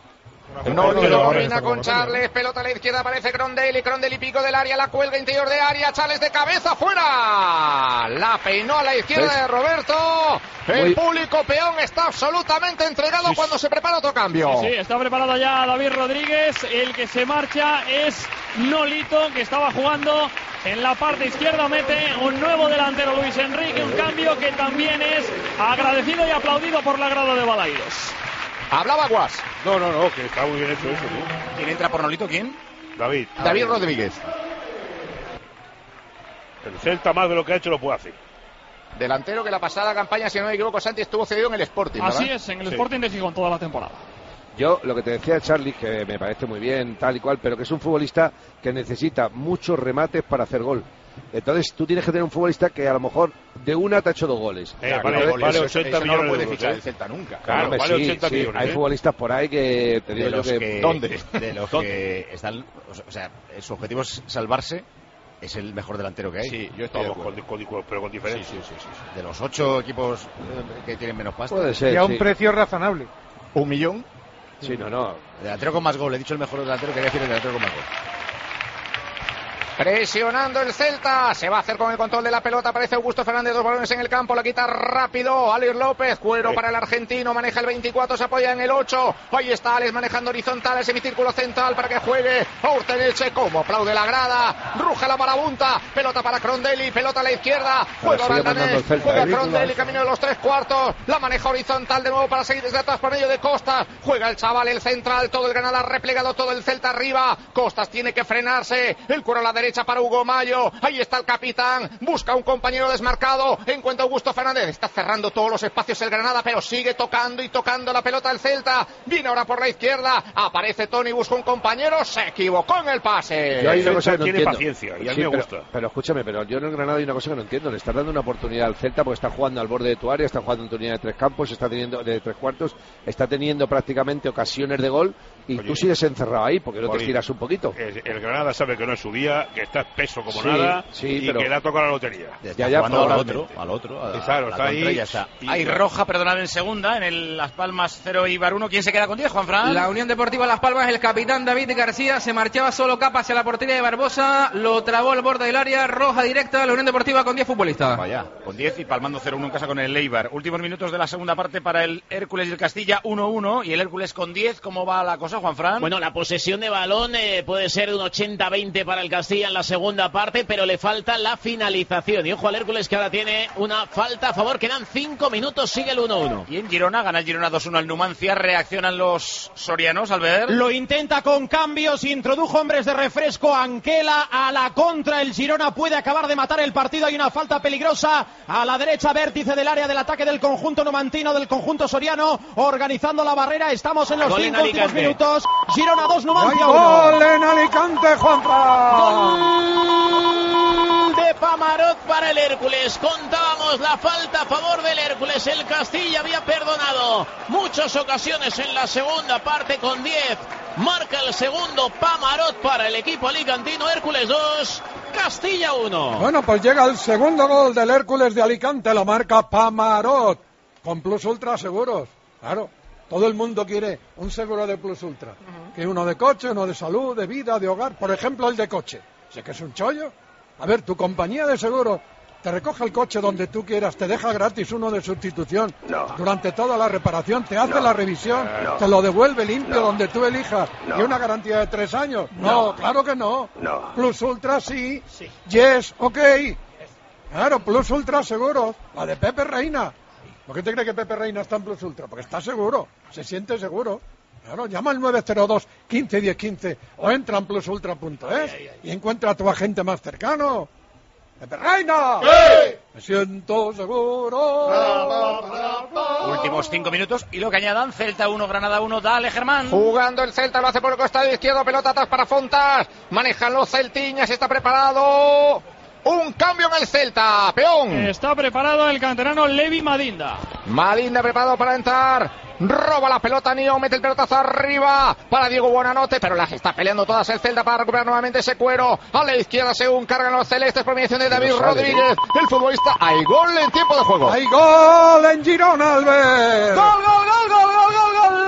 No domina con Charles, pelota a la izquierda, aparece Crondelli pico del área, la cuelga interior de área, Charles de cabeza, fuera. La peinó a la izquierda de Roberto. El público peón está absolutamente entregado cuando se prepara otro cambio. Sí, está preparado ya David Rodríguez. El que se marcha es Nolito, que estaba jugando en la parte izquierda. Mete un nuevo delantero, Luis Enrique, un cambio que también es agradecido y aplaudido por la grada de Balaidos. Hablaba Guas. No, que está muy bien hecho eso. ¿No? ¿Quién entra por Nolito? ¿Quién? David Rodríguez. El Celta más de lo que ha hecho lo puede hacer. Delantero que la pasada campaña, si no me equivoco, Santi, estuvo cedido en el Sporting, ¿verdad? Así es, en el Sporting de Gijón toda la temporada. Yo, lo que te decía Charlie, que me parece muy bien, tal y cual, pero que es un futbolista que necesita muchos remates para hacer gol. Entonces tú tienes que tener un futbolista que a lo mejor de una te ha hecho 2 goles. Vale 80 millones no lo puede de fichar el Celta nunca. Claro, vale 80 millones. Hay futbolistas por ahí que te digo que... ¿Dónde? De los que están... O sea, su objetivo es salvarse. Es el mejor delantero que hay. Sí, yo estoy pero con diferencia. Sí. De los 8 equipos que tienen menos pasta. Puede ser, y a un precio razonable. ¿1 millón? Sí, no. Delantero con más gol. He dicho el mejor delantero, quería decir el delantero con más gol. Presionando el Celta, se va a hacer con el control de la pelota, aparece Augusto Fernández, 2 balones en el campo, la quita rápido Alex López, cuero para el argentino, maneja el 24, se apoya en el 8, ahí está Alex manejando horizontal, el semicírculo central para que juegue Horten Elche, como aplaude la grada, ruge la marabunta, pelota para Crondelli, pelota a la izquierda, juega ahora el danés, juega Crondelli, camino de los 3/4, la maneja horizontal de nuevo para seguir desde atrás por medio de Costas, juega el chaval, el central, todo el Granada replegado, todo el Celta arriba, Costas tiene que frenarse, el cuero a la derecha para Hugo Mayo, ahí está el capitán, busca un compañero desmarcado, encuentra Augusto Fernández, está cerrando todos los espacios el Granada, pero sigue tocando y tocando la pelota el Celta, viene ahora por la izquierda, aparece Toni, busca un compañero, se equivocó en el pase. Yo hay una cosa que no tiene paciencia y a mí me gusta. Pero escúchame, pero yo en el Granada hay una cosa que no entiendo, le estás dando una oportunidad al Celta porque está jugando al borde de tu área, está jugando en tu línea de 3 campos, está teniendo de 3/4, está teniendo prácticamente ocasiones de gol y tú sigues encerrado ahí porque no te estiras un poquito. El Granada sabe que no es su día, que está espeso como nada y pero que le ha tocado la lotería. Ya jugando al otro. Claro, está ahí. Ya está. Hay roja, perdonad, en segunda, en Las Palmas 0 y Bar 1. ¿Quién se queda con 10, Juanfran? La Unión Deportiva Las Palmas, el capitán David García, se marchaba solo capa hacia la portería de Barbosa, lo trabó al borde del área, roja directa, la Unión Deportiva con 10 futbolistas. Vaya, con 10 y palmando 0-1 en casa con el Eibar. Últimos minutos de la segunda parte para el Hércules y el Castilla, 1-1, y el Hércules con 10. ¿Cómo va la cosa, Juanfran? Bueno, la posesión de balón puede ser de un 80-20 para el Castilla en la segunda parte, pero le falta la finalización. Y ojo al Hércules, que ahora tiene una falta a favor. Quedan 5 minutos, sigue el 1-1. Y en Girona, gana el Girona 2-1 al Numancia. Reaccionan los sorianos al ver. Lo intenta con cambios, introdujo hombres de refresco, Anquela a la contra. El Girona puede acabar de matar el partido. Hay una falta peligrosa a la derecha, vértice del área del ataque del conjunto numantino, del conjunto soriano, organizando la barrera. Estamos en los 5 últimos minutos. Girona 2, Numancia 1. ¡Gol en Alicante, Juanfran! Gol de Pamarot para el Hércules. Contábamos la falta a favor del Hércules. El Castilla había perdonado muchas ocasiones en la segunda parte con 10. Marca el segundo Pamarot para el equipo alicantino. Hércules 2, Castilla 1. Bueno, pues llega el segundo gol del Hércules de Alicante. La marca Pamarot con Plus Ultra Seguros. Claro. Todo el mundo quiere un seguro de Plus Ultra. Que uno de coche, uno de salud, de vida, de hogar. Por ejemplo, el de coche. Sé que es un chollo. A ver, tu compañía de seguro te recoge el coche donde tú quieras, te deja gratis uno de sustitución durante toda la reparación, te hace la revisión, te lo devuelve limpio donde tú elijas y una garantía de 3 años. No, claro que no. Plus Ultra sí. Yes, ok. Claro, Plus Ultra Seguros. La de Pepe Reina. ¿Por qué te crees que Pepe Reina está en Plus Ultra? Porque está seguro, se siente seguro. Claro, llama al 902 15 10 15 o entra en plusultra.es y encuentra a tu agente más cercano. ¡Pepe Reina! ¡Sí! Me siento seguro. Últimos 5 minutos y lo que añadan, Celta 1, Granada 1, dale Germán. Jugando el Celta, lo hace por el costado izquierdo, pelota atrás para Fontas, manejan los celtiñas, está preparado. Un cambio en el Celta, peón. Está preparado el canterano Levi Madinda. Madinda preparado para entrar. Roba la pelota Nio, mete el pelotazo arriba para Diego Buonanotte, pero las está peleando todas el Celta para recuperar nuevamente ese cuero. A la izquierda según cargan los celestes por mediación de David Rodríguez. El futbolista, hay gol en tiempo de juego. Hay gol en Girona, Albert. Gol, gol, gol, gol, gol, gol, gol.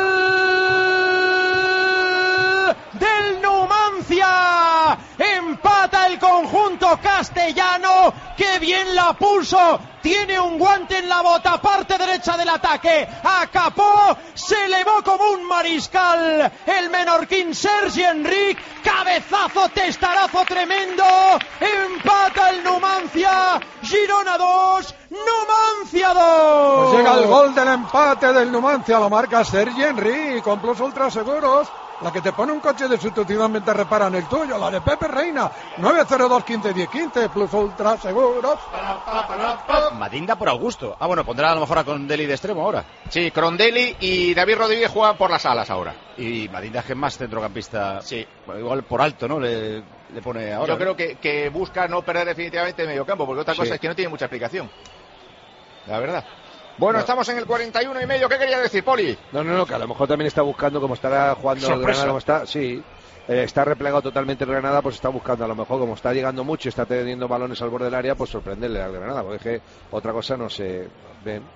Del Numancia. Empata el conjunto castellano. ¡Qué bien la puso! Tiene un guante en la bota, parte derecha del ataque. Acapó, se elevó como un mariscal. El menorquín Sergi Enric. Cabezazo, testarazo tremendo. Empata el Numancia. Girona 2, Numancia 2. Pues llega el gol del empate del Numancia. Lo marca Sergi Enric con Plus Ultra Seguros. La que te pone un coche de sustitución mientras reparan el tuyo, la de Pepe Reina. 902 15 10 15, Plus Ultra Seguros. Madinda por Augusto. Ah, bueno, pondrá a lo mejor a Crondelli de extremo ahora. Sí, Crondelli y David Rodríguez juegan por las alas ahora. Y Madinda es más centrocampista. Sí. Bueno, igual por alto, ¿no? Le pone ahora. Yo creo que busca no perder definitivamente el mediocampo, porque otra cosa es que no tiene mucha explicación. La verdad. Bueno, estamos en el 41 y medio. ¿Qué quería decir, Poli? No, que a lo mejor también está buscando, como estará jugando el Granada, como está, sí, está replegado totalmente el Granada, pues está buscando, a lo mejor, como está llegando mucho y está teniendo balones al borde del área, pues sorprenderle al Granada, porque es que otra cosa no se ve.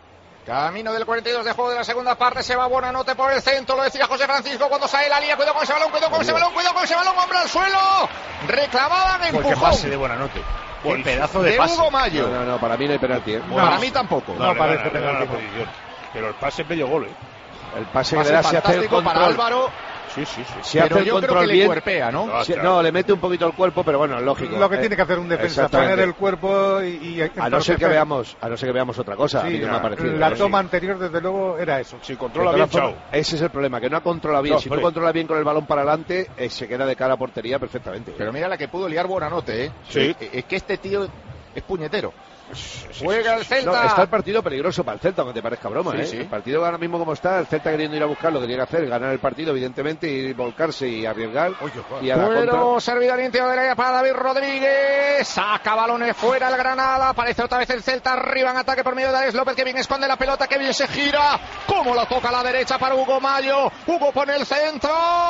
Camino del 42 de juego de la segunda parte, se va Buonanotte por el centro, lo decía José Francisco cuando sale la línea, cuidado con ese balón, cuidado con ese balón, cuidado con ese balón, hombre al suelo, reclamaban empujón. Qué pase de Buonanotte. Qué pedazo de pase. Hugo Mayo. No, para mí no hay penalti, ¿eh? Para mí tampoco. No parece penalti. Pero el pase es medio gol, ¿eh? El pase que le da si hace el control. Para Álvaro. Sí. Si hace el control bien, cuerpea, ¿no? No, le mete un poquito el cuerpo, pero bueno, es lógico. Lo que tiene que hacer un defensa, poner el cuerpo y a no ser que veamos otra cosa. Sí, a mí no me ha parecido. La toma anterior, desde luego, era eso. Si controla bien, chao. Ese es el problema, que no controla bien. Si no controla bien con el balón para adelante, se queda de cara a portería perfectamente. Pero mira la que pudo liar Buonanotte, ¿eh? Sí. Es que este tío es puñetero. Juega el Celta. No, está el partido peligroso para el Celta, aunque te parezca broma, Sí, ¿eh? sí. El partido ahora mismo como está, el Celta queriendo ir a buscar lo que tiene que hacer, ganar el partido, evidentemente, y volcarse y arriesgar. Y a la contra... servidor interior de la para David Rodríguez. Saca balones fuera el Granada. Aparece otra vez el Celta arriba en ataque por medio de Alex López, que bien esconde la pelota, que bien se gira. Cómo lo toca a la derecha para Hugo Mayo. Hugo pone el centro.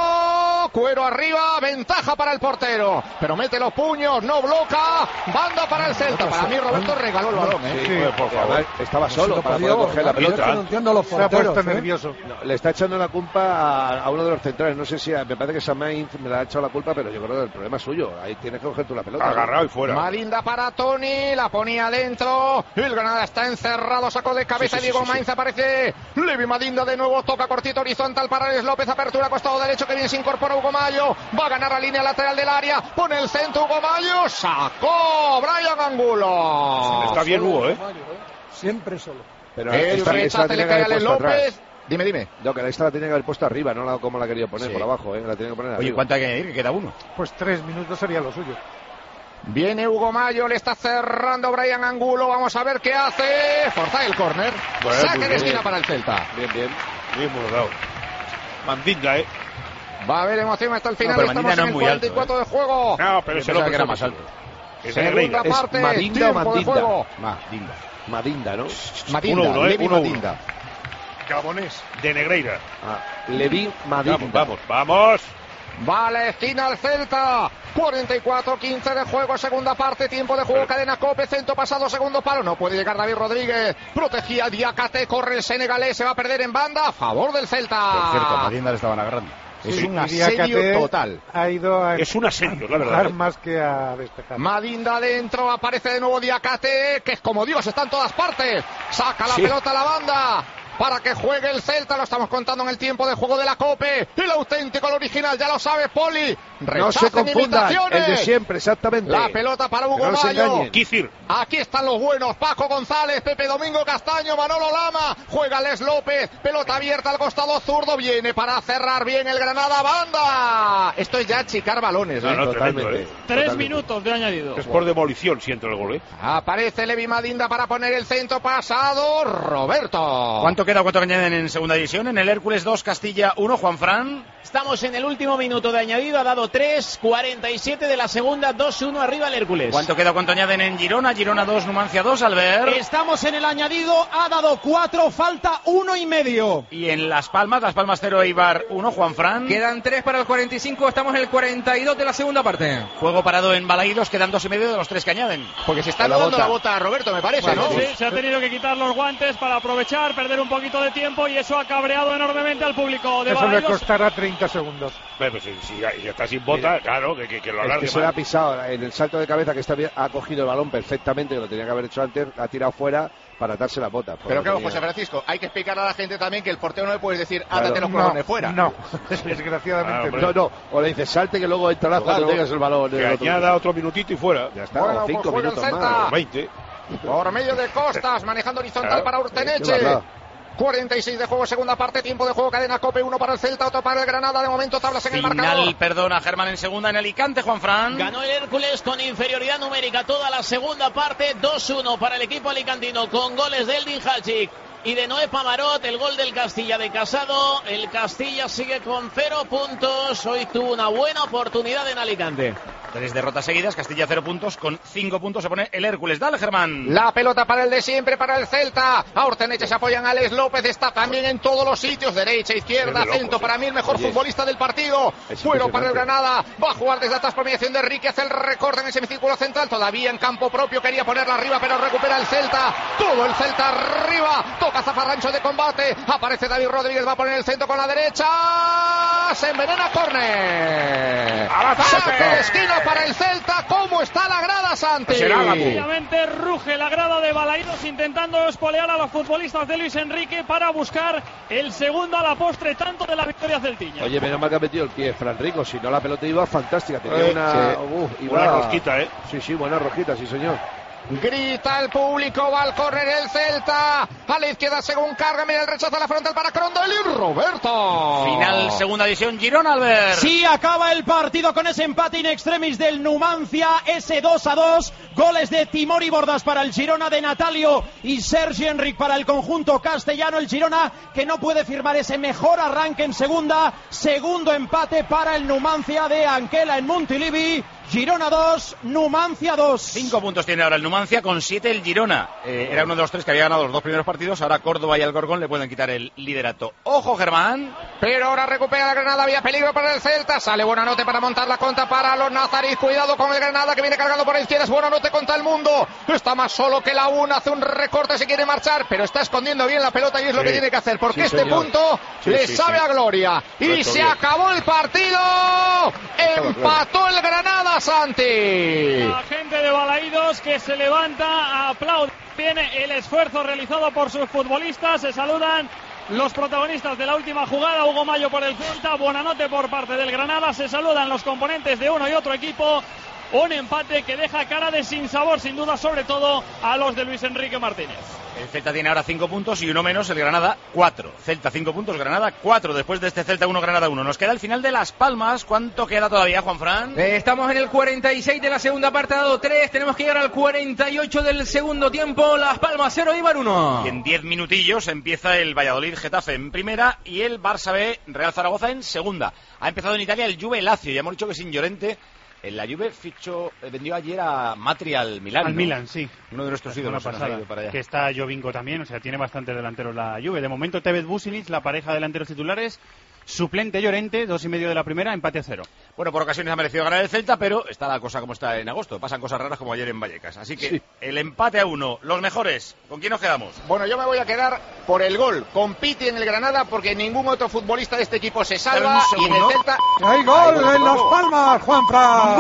Cuero arriba. Ventaja para el portero. Pero mete los puños. No bloca. Banda para el Celta. Para mí, Roberto regaló el balón, ¿eh? Sí, por favor. Estaba solo para poder coger la pelota. No entiendo los porteros, se ha puesto nervioso. No, le está echando la culpa a uno de los centrales. No sé si me parece que Samain me la ha echado la culpa, pero yo creo que el problema es suyo. Ahí tienes que coger tú la pelota. Agarrado y fuera. Malinda para Toni, la ponía adentro. El Granada está encerrado, sacó de cabeza Diego Mainz, aparece Levi Madinda de nuevo, toca cortito horizontal para Alex López, apertura costado derecho, que bien se incorpora Hugo Mayo. Va a ganar la línea lateral del área, pone el centro Hugo Mayo, sacó Brian Angulo. Está bien Hugo, ¿eh? Siempre solo. Pero el rechace le cae a Alex López. Dime. No, que esta la tiene que haber puesto arriba, no como la ha querido poner por abajo, ¿eh? La tiene que poner arriba. Oye, ¿cuánto hay que añadir? Que queda uno. Pues 3 minutos sería lo suyo. Viene Hugo Mayo, le está cerrando Brian Angulo, vamos a ver qué hace. Forza el córner. Saque de esquina para el Celta. Bien. Bien dado. Mandinga, ¿eh? Va a haber emoción hasta el final, pero estamos en el 44 alto, de juego. No, pero se lo que era más alto. Segunda parte, Madinda o Mandinda. Madinda, ¿no? Madinda, Levi Madinda. Gabonés de Negreira. Levi Madinda. Vamos. Va a la esquina el Celta. 44-15 de juego, segunda parte, tiempo de juego, cadena COPE, centro pasado, segundo palo. No puede llegar David Rodríguez. Protegía Diakate, corre el senegalés, se va a perder en banda a favor del Celta. Por cierto, Madinda le estaban agarrando. Es un asedio total. Ha ido a es un asedio, la verdad. Más que a despejar. Madinda adentro, aparece de nuevo Diakate, que es como Dios, está en todas partes. Saca la pelota a la banda para que juegue el Celta, lo estamos contando en el tiempo de juego de la COPE. El auténtico, el original, ya lo sabes, Poli. No se confundan, el de siempre, exactamente. La pelota para Hugo Mayo. Kicir. Aquí están los buenos, Paco González, Pepe Domingo Castaño, Manolo Lama. Juega Les López, pelota abierta al costado zurdo, viene para cerrar bien el Granada, banda. Esto es ya achicar balones, ¿eh? Totalmente. 3 minutos de añadido. Es por demolición si entra el gol, ¿eh? Aparece Levi Madinda para poner el centro pasado, Roberto. ¿Cuánto añaden en segunda división? En el Hércules 2, Castilla 1, Juanfran. Estamos en el último minuto de añadido, ha dado 3, 47 de la segunda, 2-1 arriba el Hércules. ¿Cuánto añaden en Girona? Girona 2, Numancia 2, Albert. Estamos en el añadido, ha dado 4, falta 1,5. Y en Las Palmas 0, Eibar 1, Juanfran. Quedan 3 para el 45, estamos en el 42 de la segunda parte. Juego parado en Balaídos, quedan 2,5 de los 3 que añaden. Porque se está dando la bota a Roberto, me parece, ¿no? Sí, se ha tenido que quitar los guantes para aprovechar, perder un poquito de tiempo, y eso ha cabreado enormemente al público de Balaídos. Eso le costará 30 segundos. Pues si ya está sin bota, claro, que lo alargue. Es que se le ha pisado en el salto de cabeza, que ha cogido el balón perfectamente, que lo tenía que haber hecho antes, ha tirado fuera para atarse la bota. Pero claro, José Francisco, hay que explicar a la gente también que el portero no le puedes decir, átate los colones fuera. No, desgraciadamente no. O le dices, salte que luego entrarás cuando tengas el balón. Que añada otro minutito y fuera. Ya está, bueno, 5 minutos más. 20. Por medio de Costas, manejando horizontal para Urteneche. 46 de juego, segunda parte, tiempo de juego, cadena COPE, 1 para el Celta, otro para el Granada, de momento tablas en el marcador. Final, perdona, Germán en segunda en Alicante, Juanfran. Ganó el Hércules con inferioridad numérica toda la segunda parte, 2-1 para el equipo alicantino, con goles de Eldin Hajic y de Noé Pamarot, el gol del Castilla de Casado. El Castilla sigue con 0 puntos, hoy tuvo una buena oportunidad en Alicante. 3 derrotas seguidas, Castilla 0 puntos, con 5 puntos se pone el Hércules. Dale, Germán. La pelota para el de siempre, para el Celta. A Orteneche se apoyan, Alex López está también en todos los sitios, derecha, izquierda, centro, para mí el mejor futbolista del partido. Fuero para el Granada, va a jugar desde atrás por mediación de Enrique, hace el recorte en el semicírculo central, todavía en campo propio, quería ponerla arriba, pero recupera el Celta. Todo el Celta arriba, toca zafarrancho de combate, aparece David Rodríguez, va a poner el centro con la derecha, se envenena, córner. Saque de esquina para el Celta. ¿Cómo está la grada, Santi? Obviamente ruge la grada de Balaidos intentando espolear a los futbolistas de Luis Enrique para buscar el segundo a la postre tanto de la victoria celtiña. Oye, menos mal que ha metido el pie Fran Rico, si no la pelota iba fantástica, tenía una rosquita, Sí, buena rosquita, sí señor. Grita el público, va al córner el Celta. A la izquierda según carga, mira el rechazo a la frontal para Crondel y Roberto. Final segunda división, Girona, Albert. Sí, acaba el partido con ese empate in extremis del Numancia, ese 2-2. Goles de Timori Bordas para el Girona, de Natalio y Sergi Enric para el conjunto castellano. El Girona que no puede firmar ese mejor arranque en segunda. Segundo empate para el Numancia de Anquela en Montilivi. Girona 2, Numancia 2. 5 puntos tiene ahora el Numancia, con 7 el Girona. Era uno de los 3 que había ganado los 2 primeros partidos. Ahora Córdoba y Alcorcón le pueden quitar el liderato. Ojo, Germán. Pero ahora recupera la Granada, había peligro para el Celta. Sale Buonanotte para montar la contra para los nazaríes. Cuidado con el Granada que viene cargando por la izquierda. Es Buonanotte contra el mundo. Está más solo que la una, hace un recorte, se quiere marchar, pero está escondiendo bien la pelota y es lo que tiene que hacer, porque este punto le sabe a gloria. Y se acabó el partido. Empató el Granada, Santi. La gente de Balaidos que se levanta, aplaude bien el esfuerzo realizado por sus futbolistas. Se saludan los protagonistas de la última jugada, Hugo Mayo por el Celta, Buonanotte por parte del Granada. Se saludan los componentes de uno y otro equipo. Un empate que deja cara de sinsabor, sin duda, sobre todo a los de Luis Enrique Martínez. El Celta tiene ahora 5 puntos y uno menos, el Granada 4. Celta 5 puntos, Granada 4. Después de este Celta 1, Granada 1. Nos queda el final de Las Palmas. ¿Cuánto queda todavía, Juanfran? Estamos en el 46 de la segunda parte, dado 3. Tenemos que llegar al 48 del segundo tiempo. Las Palmas 0, Eibar 1. Y en 10 minutillos empieza el Valladolid-Getafe en primera y el Barça B, Real Zaragoza en segunda. Ha empezado en Italia el Juve Lazio. Ya hemos dicho que sin Llorente. La Juve vendió ayer a Matri al Milán. Al ¿no? Milán, sí. Uno de nuestros ídolos pasada, para allá. Que está Jovinko también, o sea, tiene bastantes delanteros la Juve. De momento, Tevez Businic, la pareja de delanteros titulares. Suplente Llorente, 2,5 de la primera, empate a 0. Bueno, por ocasiones ha merecido ganar el Celta, pero está la cosa como está en agosto. Pasan cosas raras como ayer en Vallecas. Así que el empate a 1. Los mejores, ¿con quién nos quedamos? Bueno, yo me voy a quedar por el gol. Compite en el Granada porque ningún otro futbolista de este equipo se salva. Y en el Celta... ¡Hay gol en Las Palmas, Juanfran!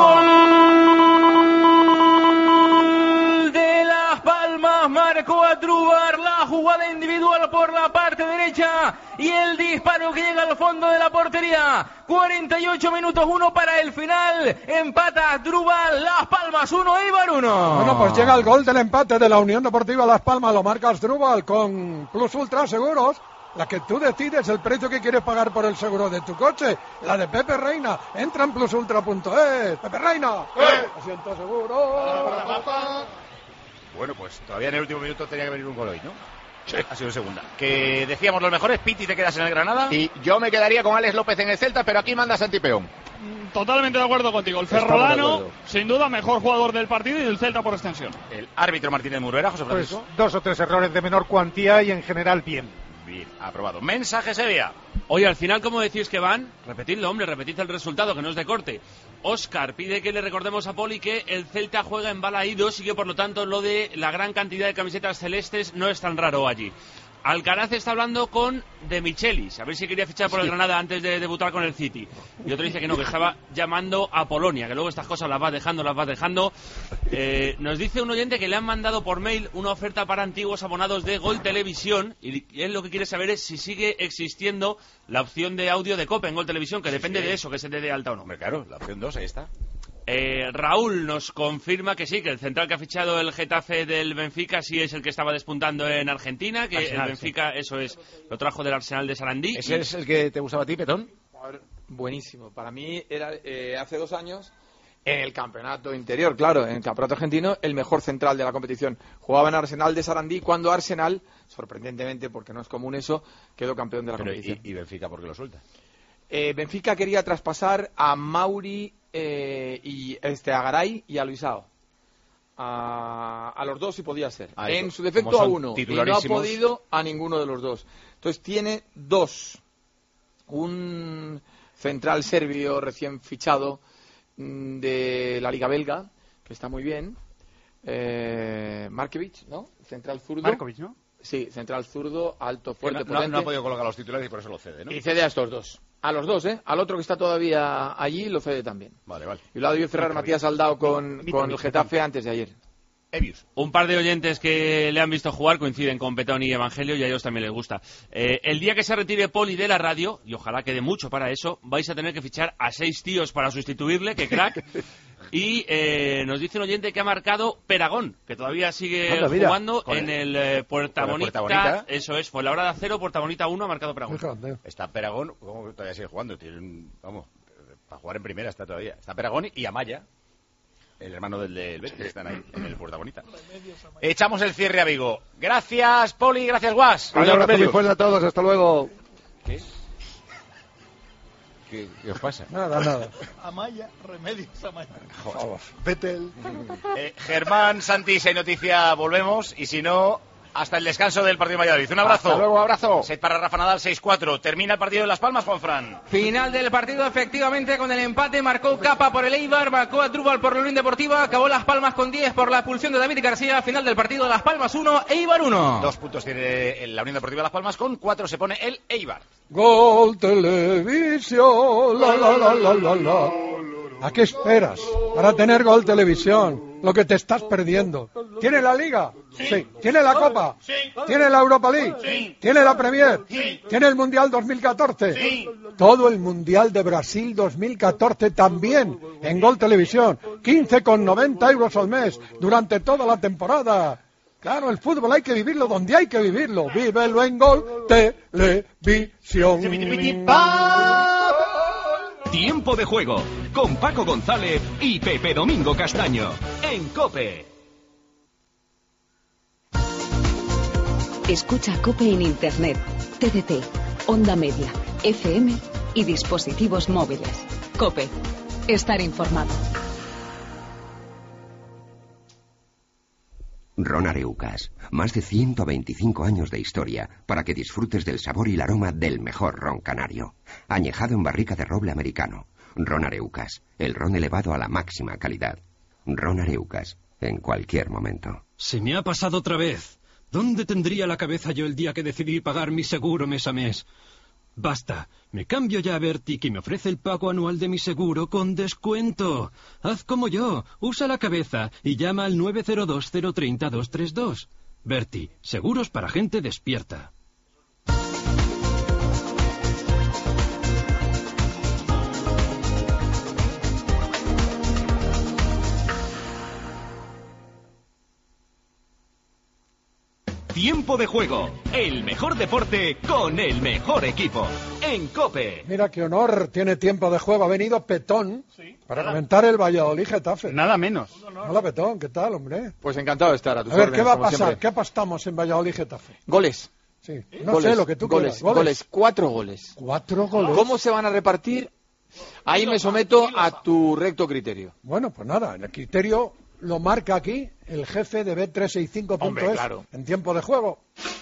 ¡Gol de Las Palmas! Marcó Adrúbar, la jugada individual por la parte derecha y el disparo que llega al fondo de la portería. 48 minutos, 1 para el final. Empata Adrúbar, Las Palmas 1, Eibar 1. Bueno, pues llega el gol del empate de la Unión Deportiva Las Palmas. Lo marca Asdrúbal con Plus Ultra Seguros. La que tú decides el precio que quieres pagar por el seguro de tu coche. La de Pepe Reina. Entra en plusultra.es. Pepe Reina. Asiento seguro. Bueno, pues todavía en el último minuto tenía que venir un gol hoy, ¿no? Sí. Ha sido en segunda. Que decíamos los mejores. Piti, ¿te quedas en el Granada? Y yo me quedaría con Alex López en el Celta, pero aquí manda Santi Peón. Totalmente de acuerdo contigo. El Ferrolano, sin duda, mejor jugador del partido y del Celta por extensión. El árbitro Martínez Murguera, José Francisco. Pues 2 o 3 errores de menor cuantía y en general bien. Bien, aprobado. Mensaje Sevilla. Oye, al final, ¿cómo decís que van? Repetidlo, hombre, repetid el resultado, que no es de corte. Óscar pide que le recordemos a Poli que el Celta juega en Balaidos y que, por lo tanto, lo de la gran cantidad de camisetas celestes no es tan raro allí. Alcaraz está hablando con De Michelis, a ver si quería fichar por el Granada antes de debutar con el City. Y otro dice que no, que estaba llamando a Polonia, que luego estas cosas las vas dejando. Nos dice un oyente que le han mandado por mail una oferta para antiguos abonados de Gol Televisión y él lo que quiere saber es si sigue existiendo la opción de audio de COPE en Gol Televisión, que depende de eso, que se dé de alta o no. Hombre, claro, la opción 2, ahí está. Raúl nos confirma que sí, que el central que ha fichado el Getafe del Benfica sí es el que estaba despuntando en Argentina, que Arsenal, el Benfica, sí. Eso es, lo trajo del Arsenal de Sarandí. ¿Ese es el que te gustaba a ti, Petón? Buenísimo, para mí era hace 2 años en el campeonato interior, claro, en el campeonato argentino, el mejor central de la competición. Jugaba en Arsenal de Sarandí cuando Arsenal, sorprendentemente, porque no es común eso, quedó campeón de la competición. ¿Y Benfica por qué lo suelta? Benfica quería traspasar a Mauri y a Garay y a Luisao. A los dos si podía ser. En su defecto como a son uno. Y no ha podido a ninguno de los dos. Entonces tiene dos. Un central serbio recién fichado de la Liga Belga, que está muy bien. Markovic, ¿no? Central zurdo. Markovic, ¿no? Sí, central zurdo, alto, fuerte, no potente. ha podido colocar los titulares y por eso lo cede, ¿no? Y cede a estos dos. A los dos, ¿eh? Al otro que está todavía allí lo cede también. Vale. Y lo ha debido cerrar Matías Aldao con el Getafe antes de ayer. Un par de oyentes que le han visto jugar coinciden con Petón y Evangelio y a ellos también les gusta. El día que se retire Poli de la radio, y ojalá quede mucho para eso, vais a tener que fichar a 6 tíos para sustituirle, que crack. Y nos dice un oyente que ha marcado Peragón, que todavía sigue jugando en el Puerta Bonita. Eso es, fue la hora de 0, Puerta Bonita 1, ha marcado Peragón. Está Peragón, ¿cómo todavía sigue jugando? Vamos, para jugar en primera está todavía. Está Peragón y Amaya, el hermano del Betis, que están ahí en el Puerta Bonita. Echamos el cierre a Vigo. Gracias, Poli, gracias, Guas. Un abrazo muy fuerte a todos, hasta luego. ¿Qué os pasa? Nada. Amaya, Remedios Amaya. Vettel. Germán, Santi, si hay noticia, volvemos. Y si no, hasta el descanso del partido de Valladolid. Un abrazo. Hasta luego, abrazo. Set para Rafa Nadal, 6-4. Termina el partido de Las Palmas, Juanfran. Final del partido, efectivamente, con el empate. Marcó Capa por el Eibar, marcó Adrúbal por la Unión Deportiva. Acabó Las Palmas con 10 por la expulsión de David García. Final del partido, Las Palmas 1, Eibar 1. 2 puntos tiene la Unión Deportiva Las Palmas, con 4 se pone el Eibar. Gol Televisión, la. ¿A qué esperas para tener Gol Televisión? Lo que te estás perdiendo. ¿Tiene la Liga? Sí. ¿Tiene la Copa? Sí. ¿Tiene la Europa League? Sí. ¿Tiene la Premier? Sí. ¿Tiene el Mundial 2014? Sí. Todo el Mundial de Brasil 2014 también en Gol Televisión. 15,90 euros al mes durante toda la temporada. Claro, el fútbol hay que vivirlo donde hay que vivirlo. Vívelo en Gol Televisión. Tiempo de juego con Paco González y Pepe Domingo Castaño en COPE. Escucha COPE en Internet, TDT, Onda Media, FM y dispositivos móviles. COPE. Estar informado. Ron Areucas, más de 125 años de historia para que disfrutes del sabor y el aroma del mejor ron canario. Añejado en barrica de roble americano. Ron Areucas, el ron elevado a la máxima calidad. Ron Areucas, en cualquier momento. Se me ha pasado otra vez. ¿Dónde tendría la cabeza yo el día que decidí pagar mi seguro mes a mes? Basta, me cambio ya a Berti, que me ofrece el pago anual de mi seguro con descuento. Haz como yo, usa la cabeza y llama al 902-030-232. Berti, seguros para gente despierta. Tiempo de juego, el mejor deporte con el mejor equipo, en COPE. Mira qué honor tiene Tiempo de juego. Ha venido Petón para comentar el Valladolid Getafe. Nada menos. Hola Petón, ¿qué tal, hombre? Pues encantado de estar a tus órdenes. A ver, ¿qué va a pasar? Siempre. ¿Qué apostamos en Valladolid Getafe? Goles. Sí. No sé, lo que tú quieras. Goles. 4 goles. 4 goles. ¿Cómo se van a repartir? Ahí me someto a tu recto criterio. Bueno, pues nada, en el criterio lo marca aquí el jefe de Bet365.es claro. En Tiempo de juego.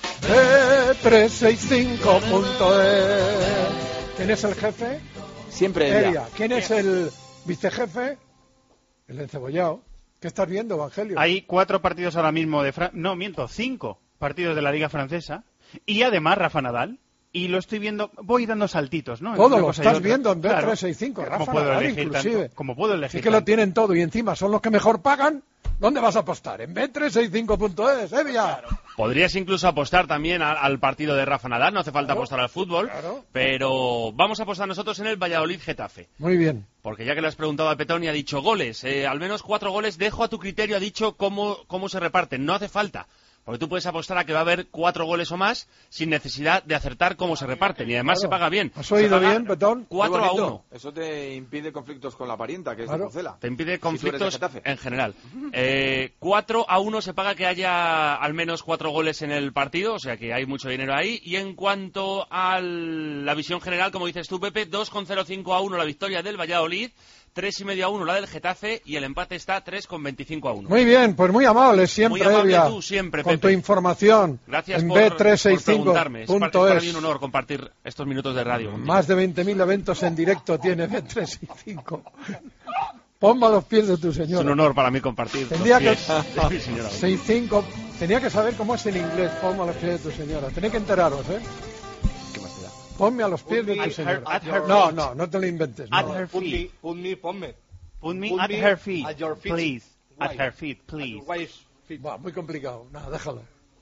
Bet365.es. ¿Quién es el jefe? Siempre Elia. ¿Quién es el vicejefe? El encebollado. ¿Qué estás viendo, Evangelio? Hay 4 partidos ahora mismo de 5 partidos de la Liga Francesa. Y además Rafa Nadal. Y lo estoy viendo, voy dando saltitos, ¿no? Todo lo estás viendo en Bet365, Rafa Nadal inclusive. Como puedo elegir. Es que lo tienen todo y encima son los que mejor pagan. ¿Dónde vas a apostar? En Bet365.es, Evia. Podrías incluso apostar también al partido de Rafa Nadal, no hace falta apostar al fútbol, pero vamos a apostar nosotros en el Valladolid Getafe. Muy bien. Porque ya que le has preguntado a Petón y ha dicho goles, al menos 4 goles, dejo a tu criterio, ha dicho cómo se reparten, no hace falta Porque tú puedes apostar a que va a haber 4 goles o más sin necesidad de acertar cómo se reparten. Y además se paga bien. ¿Has oído bien, Betón? 4-1. Eso te impide conflictos con la parienta, que es Claro. de Pucela. Te impide Si tú eres de conflictos Getafe. en general. 4-1 se paga que haya al menos 4 goles en el partido, o sea que hay mucho dinero ahí. Y en cuanto a la visión general, como dices tú, Pepe, 2,05-1 la victoria del Valladolid, 3,5-1 la del Getafe y el empate está 3,25-1. Muy bien, pues muy amable siempre, Muy amable Evia, tú siempre, con Pepe. tu información. Gracias en por preguntarme. Es para B365.es. mí un honor compartir estos minutos de radio contigo. Más de 20.000 eventos en directo tiene B365. Ponme a los pies de tu Es señora. un honor para mí compartir Tendría los que, pies de mi señora. 65, tenía que saber cómo es en inglés. Ponme a los pies de tu señora. Tenéis que enteraros, ¿eh? Ponme a los pies de tu señora. No, no, no te lo inventes. At No. her feet. Ponme. Put me Put at me her feet, at your feet. please. At Why? her feet, please. Va, muy complicado. Nada, déjalo.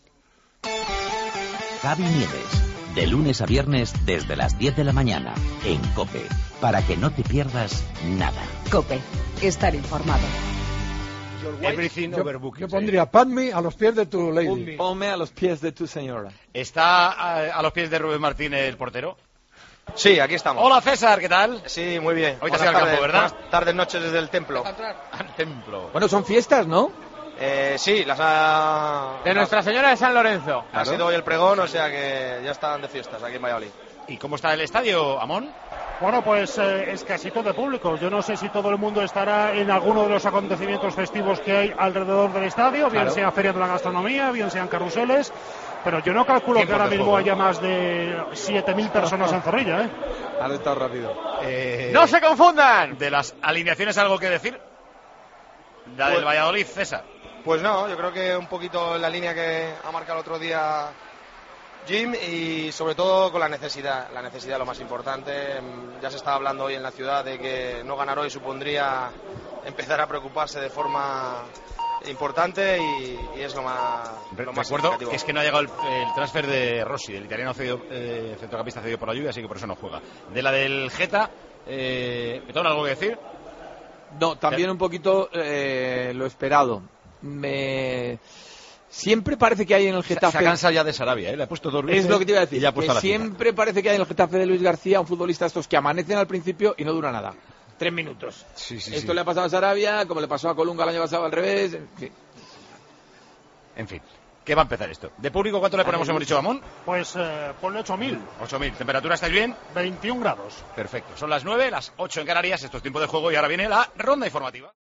Javi Nieves, de lunes a viernes desde las 10 de la mañana en COPE, para que no te pierdas nada. COPE. Estar informado. Yo pondría Padme a los pies de tu lady. Ponme a los pies de tu señora. ¿Está a los pies de Rubén Martínez el portero? Sí, aquí estamos. Hola César, ¿qué tal? Sí, muy bien. Hoy te has Buenas ido al campo, tardes, ¿verdad? Buenas tardes, noches desde el templo. Al templo. Bueno, son fiestas, ¿no? Sí, las ha... De Nuestra Señora de San Lorenzo. Ha sido hoy el pregón, o sea que ya están de fiestas aquí en Valladolid. ¿Y cómo está el estadio, Amón? Bueno, pues es casi todo público. Yo no sé si todo el mundo estará en alguno de los acontecimientos festivos que hay alrededor del estadio, bien Claro. sea Feria de la Gastronomía, bien sean carruseles, pero yo no calculo que Tiempos ahora de mismo juego, haya más de 7.000 personas en Zorrilla, ¿eh? Has estado rápido. ¡No se confundan! ¿De las alineaciones algo que decir? La del Pues- Valladolid, César. Pues no, yo creo que un poquito en la línea que ha marcado el otro día Jim y sobre todo con la necesidad lo más importante. Ya se estaba hablando hoy en la ciudad de que no ganar hoy supondría empezar a preocuparse de forma importante y es lo más Recuerdo significativo. que es que no ha llegado el transfer de Rossi, del italiano centrocampista cedido por la lluvia, así que por eso no juega. De la del Geta, ¿Betón, algo que decir? No, también un poquito lo esperado. Siempre parece que hay en el Getafe... Se ha cansado ya de Sarabia, le ha puesto 2 veces. Es lo que te iba a decir. Y ya ha puesto Que la cita. siempre parece que hay en el Getafe de Luis García un futbolista estos que amanecen al principio y no dura nada. 3 minutos. Esto le ha pasado a Sarabia, como le pasó a Colunga el año pasado al revés. En fin, ¿qué va a empezar esto? ¿De público cuánto le ponemos, hemos dicho, Amón? Pues ponle 8.000. 8.000. ¿Temperatura estáis bien? 21 grados. Perfecto. Son las 9, las 8 en Canarias. Esto es tiempo de juego y ahora viene la ronda informativa.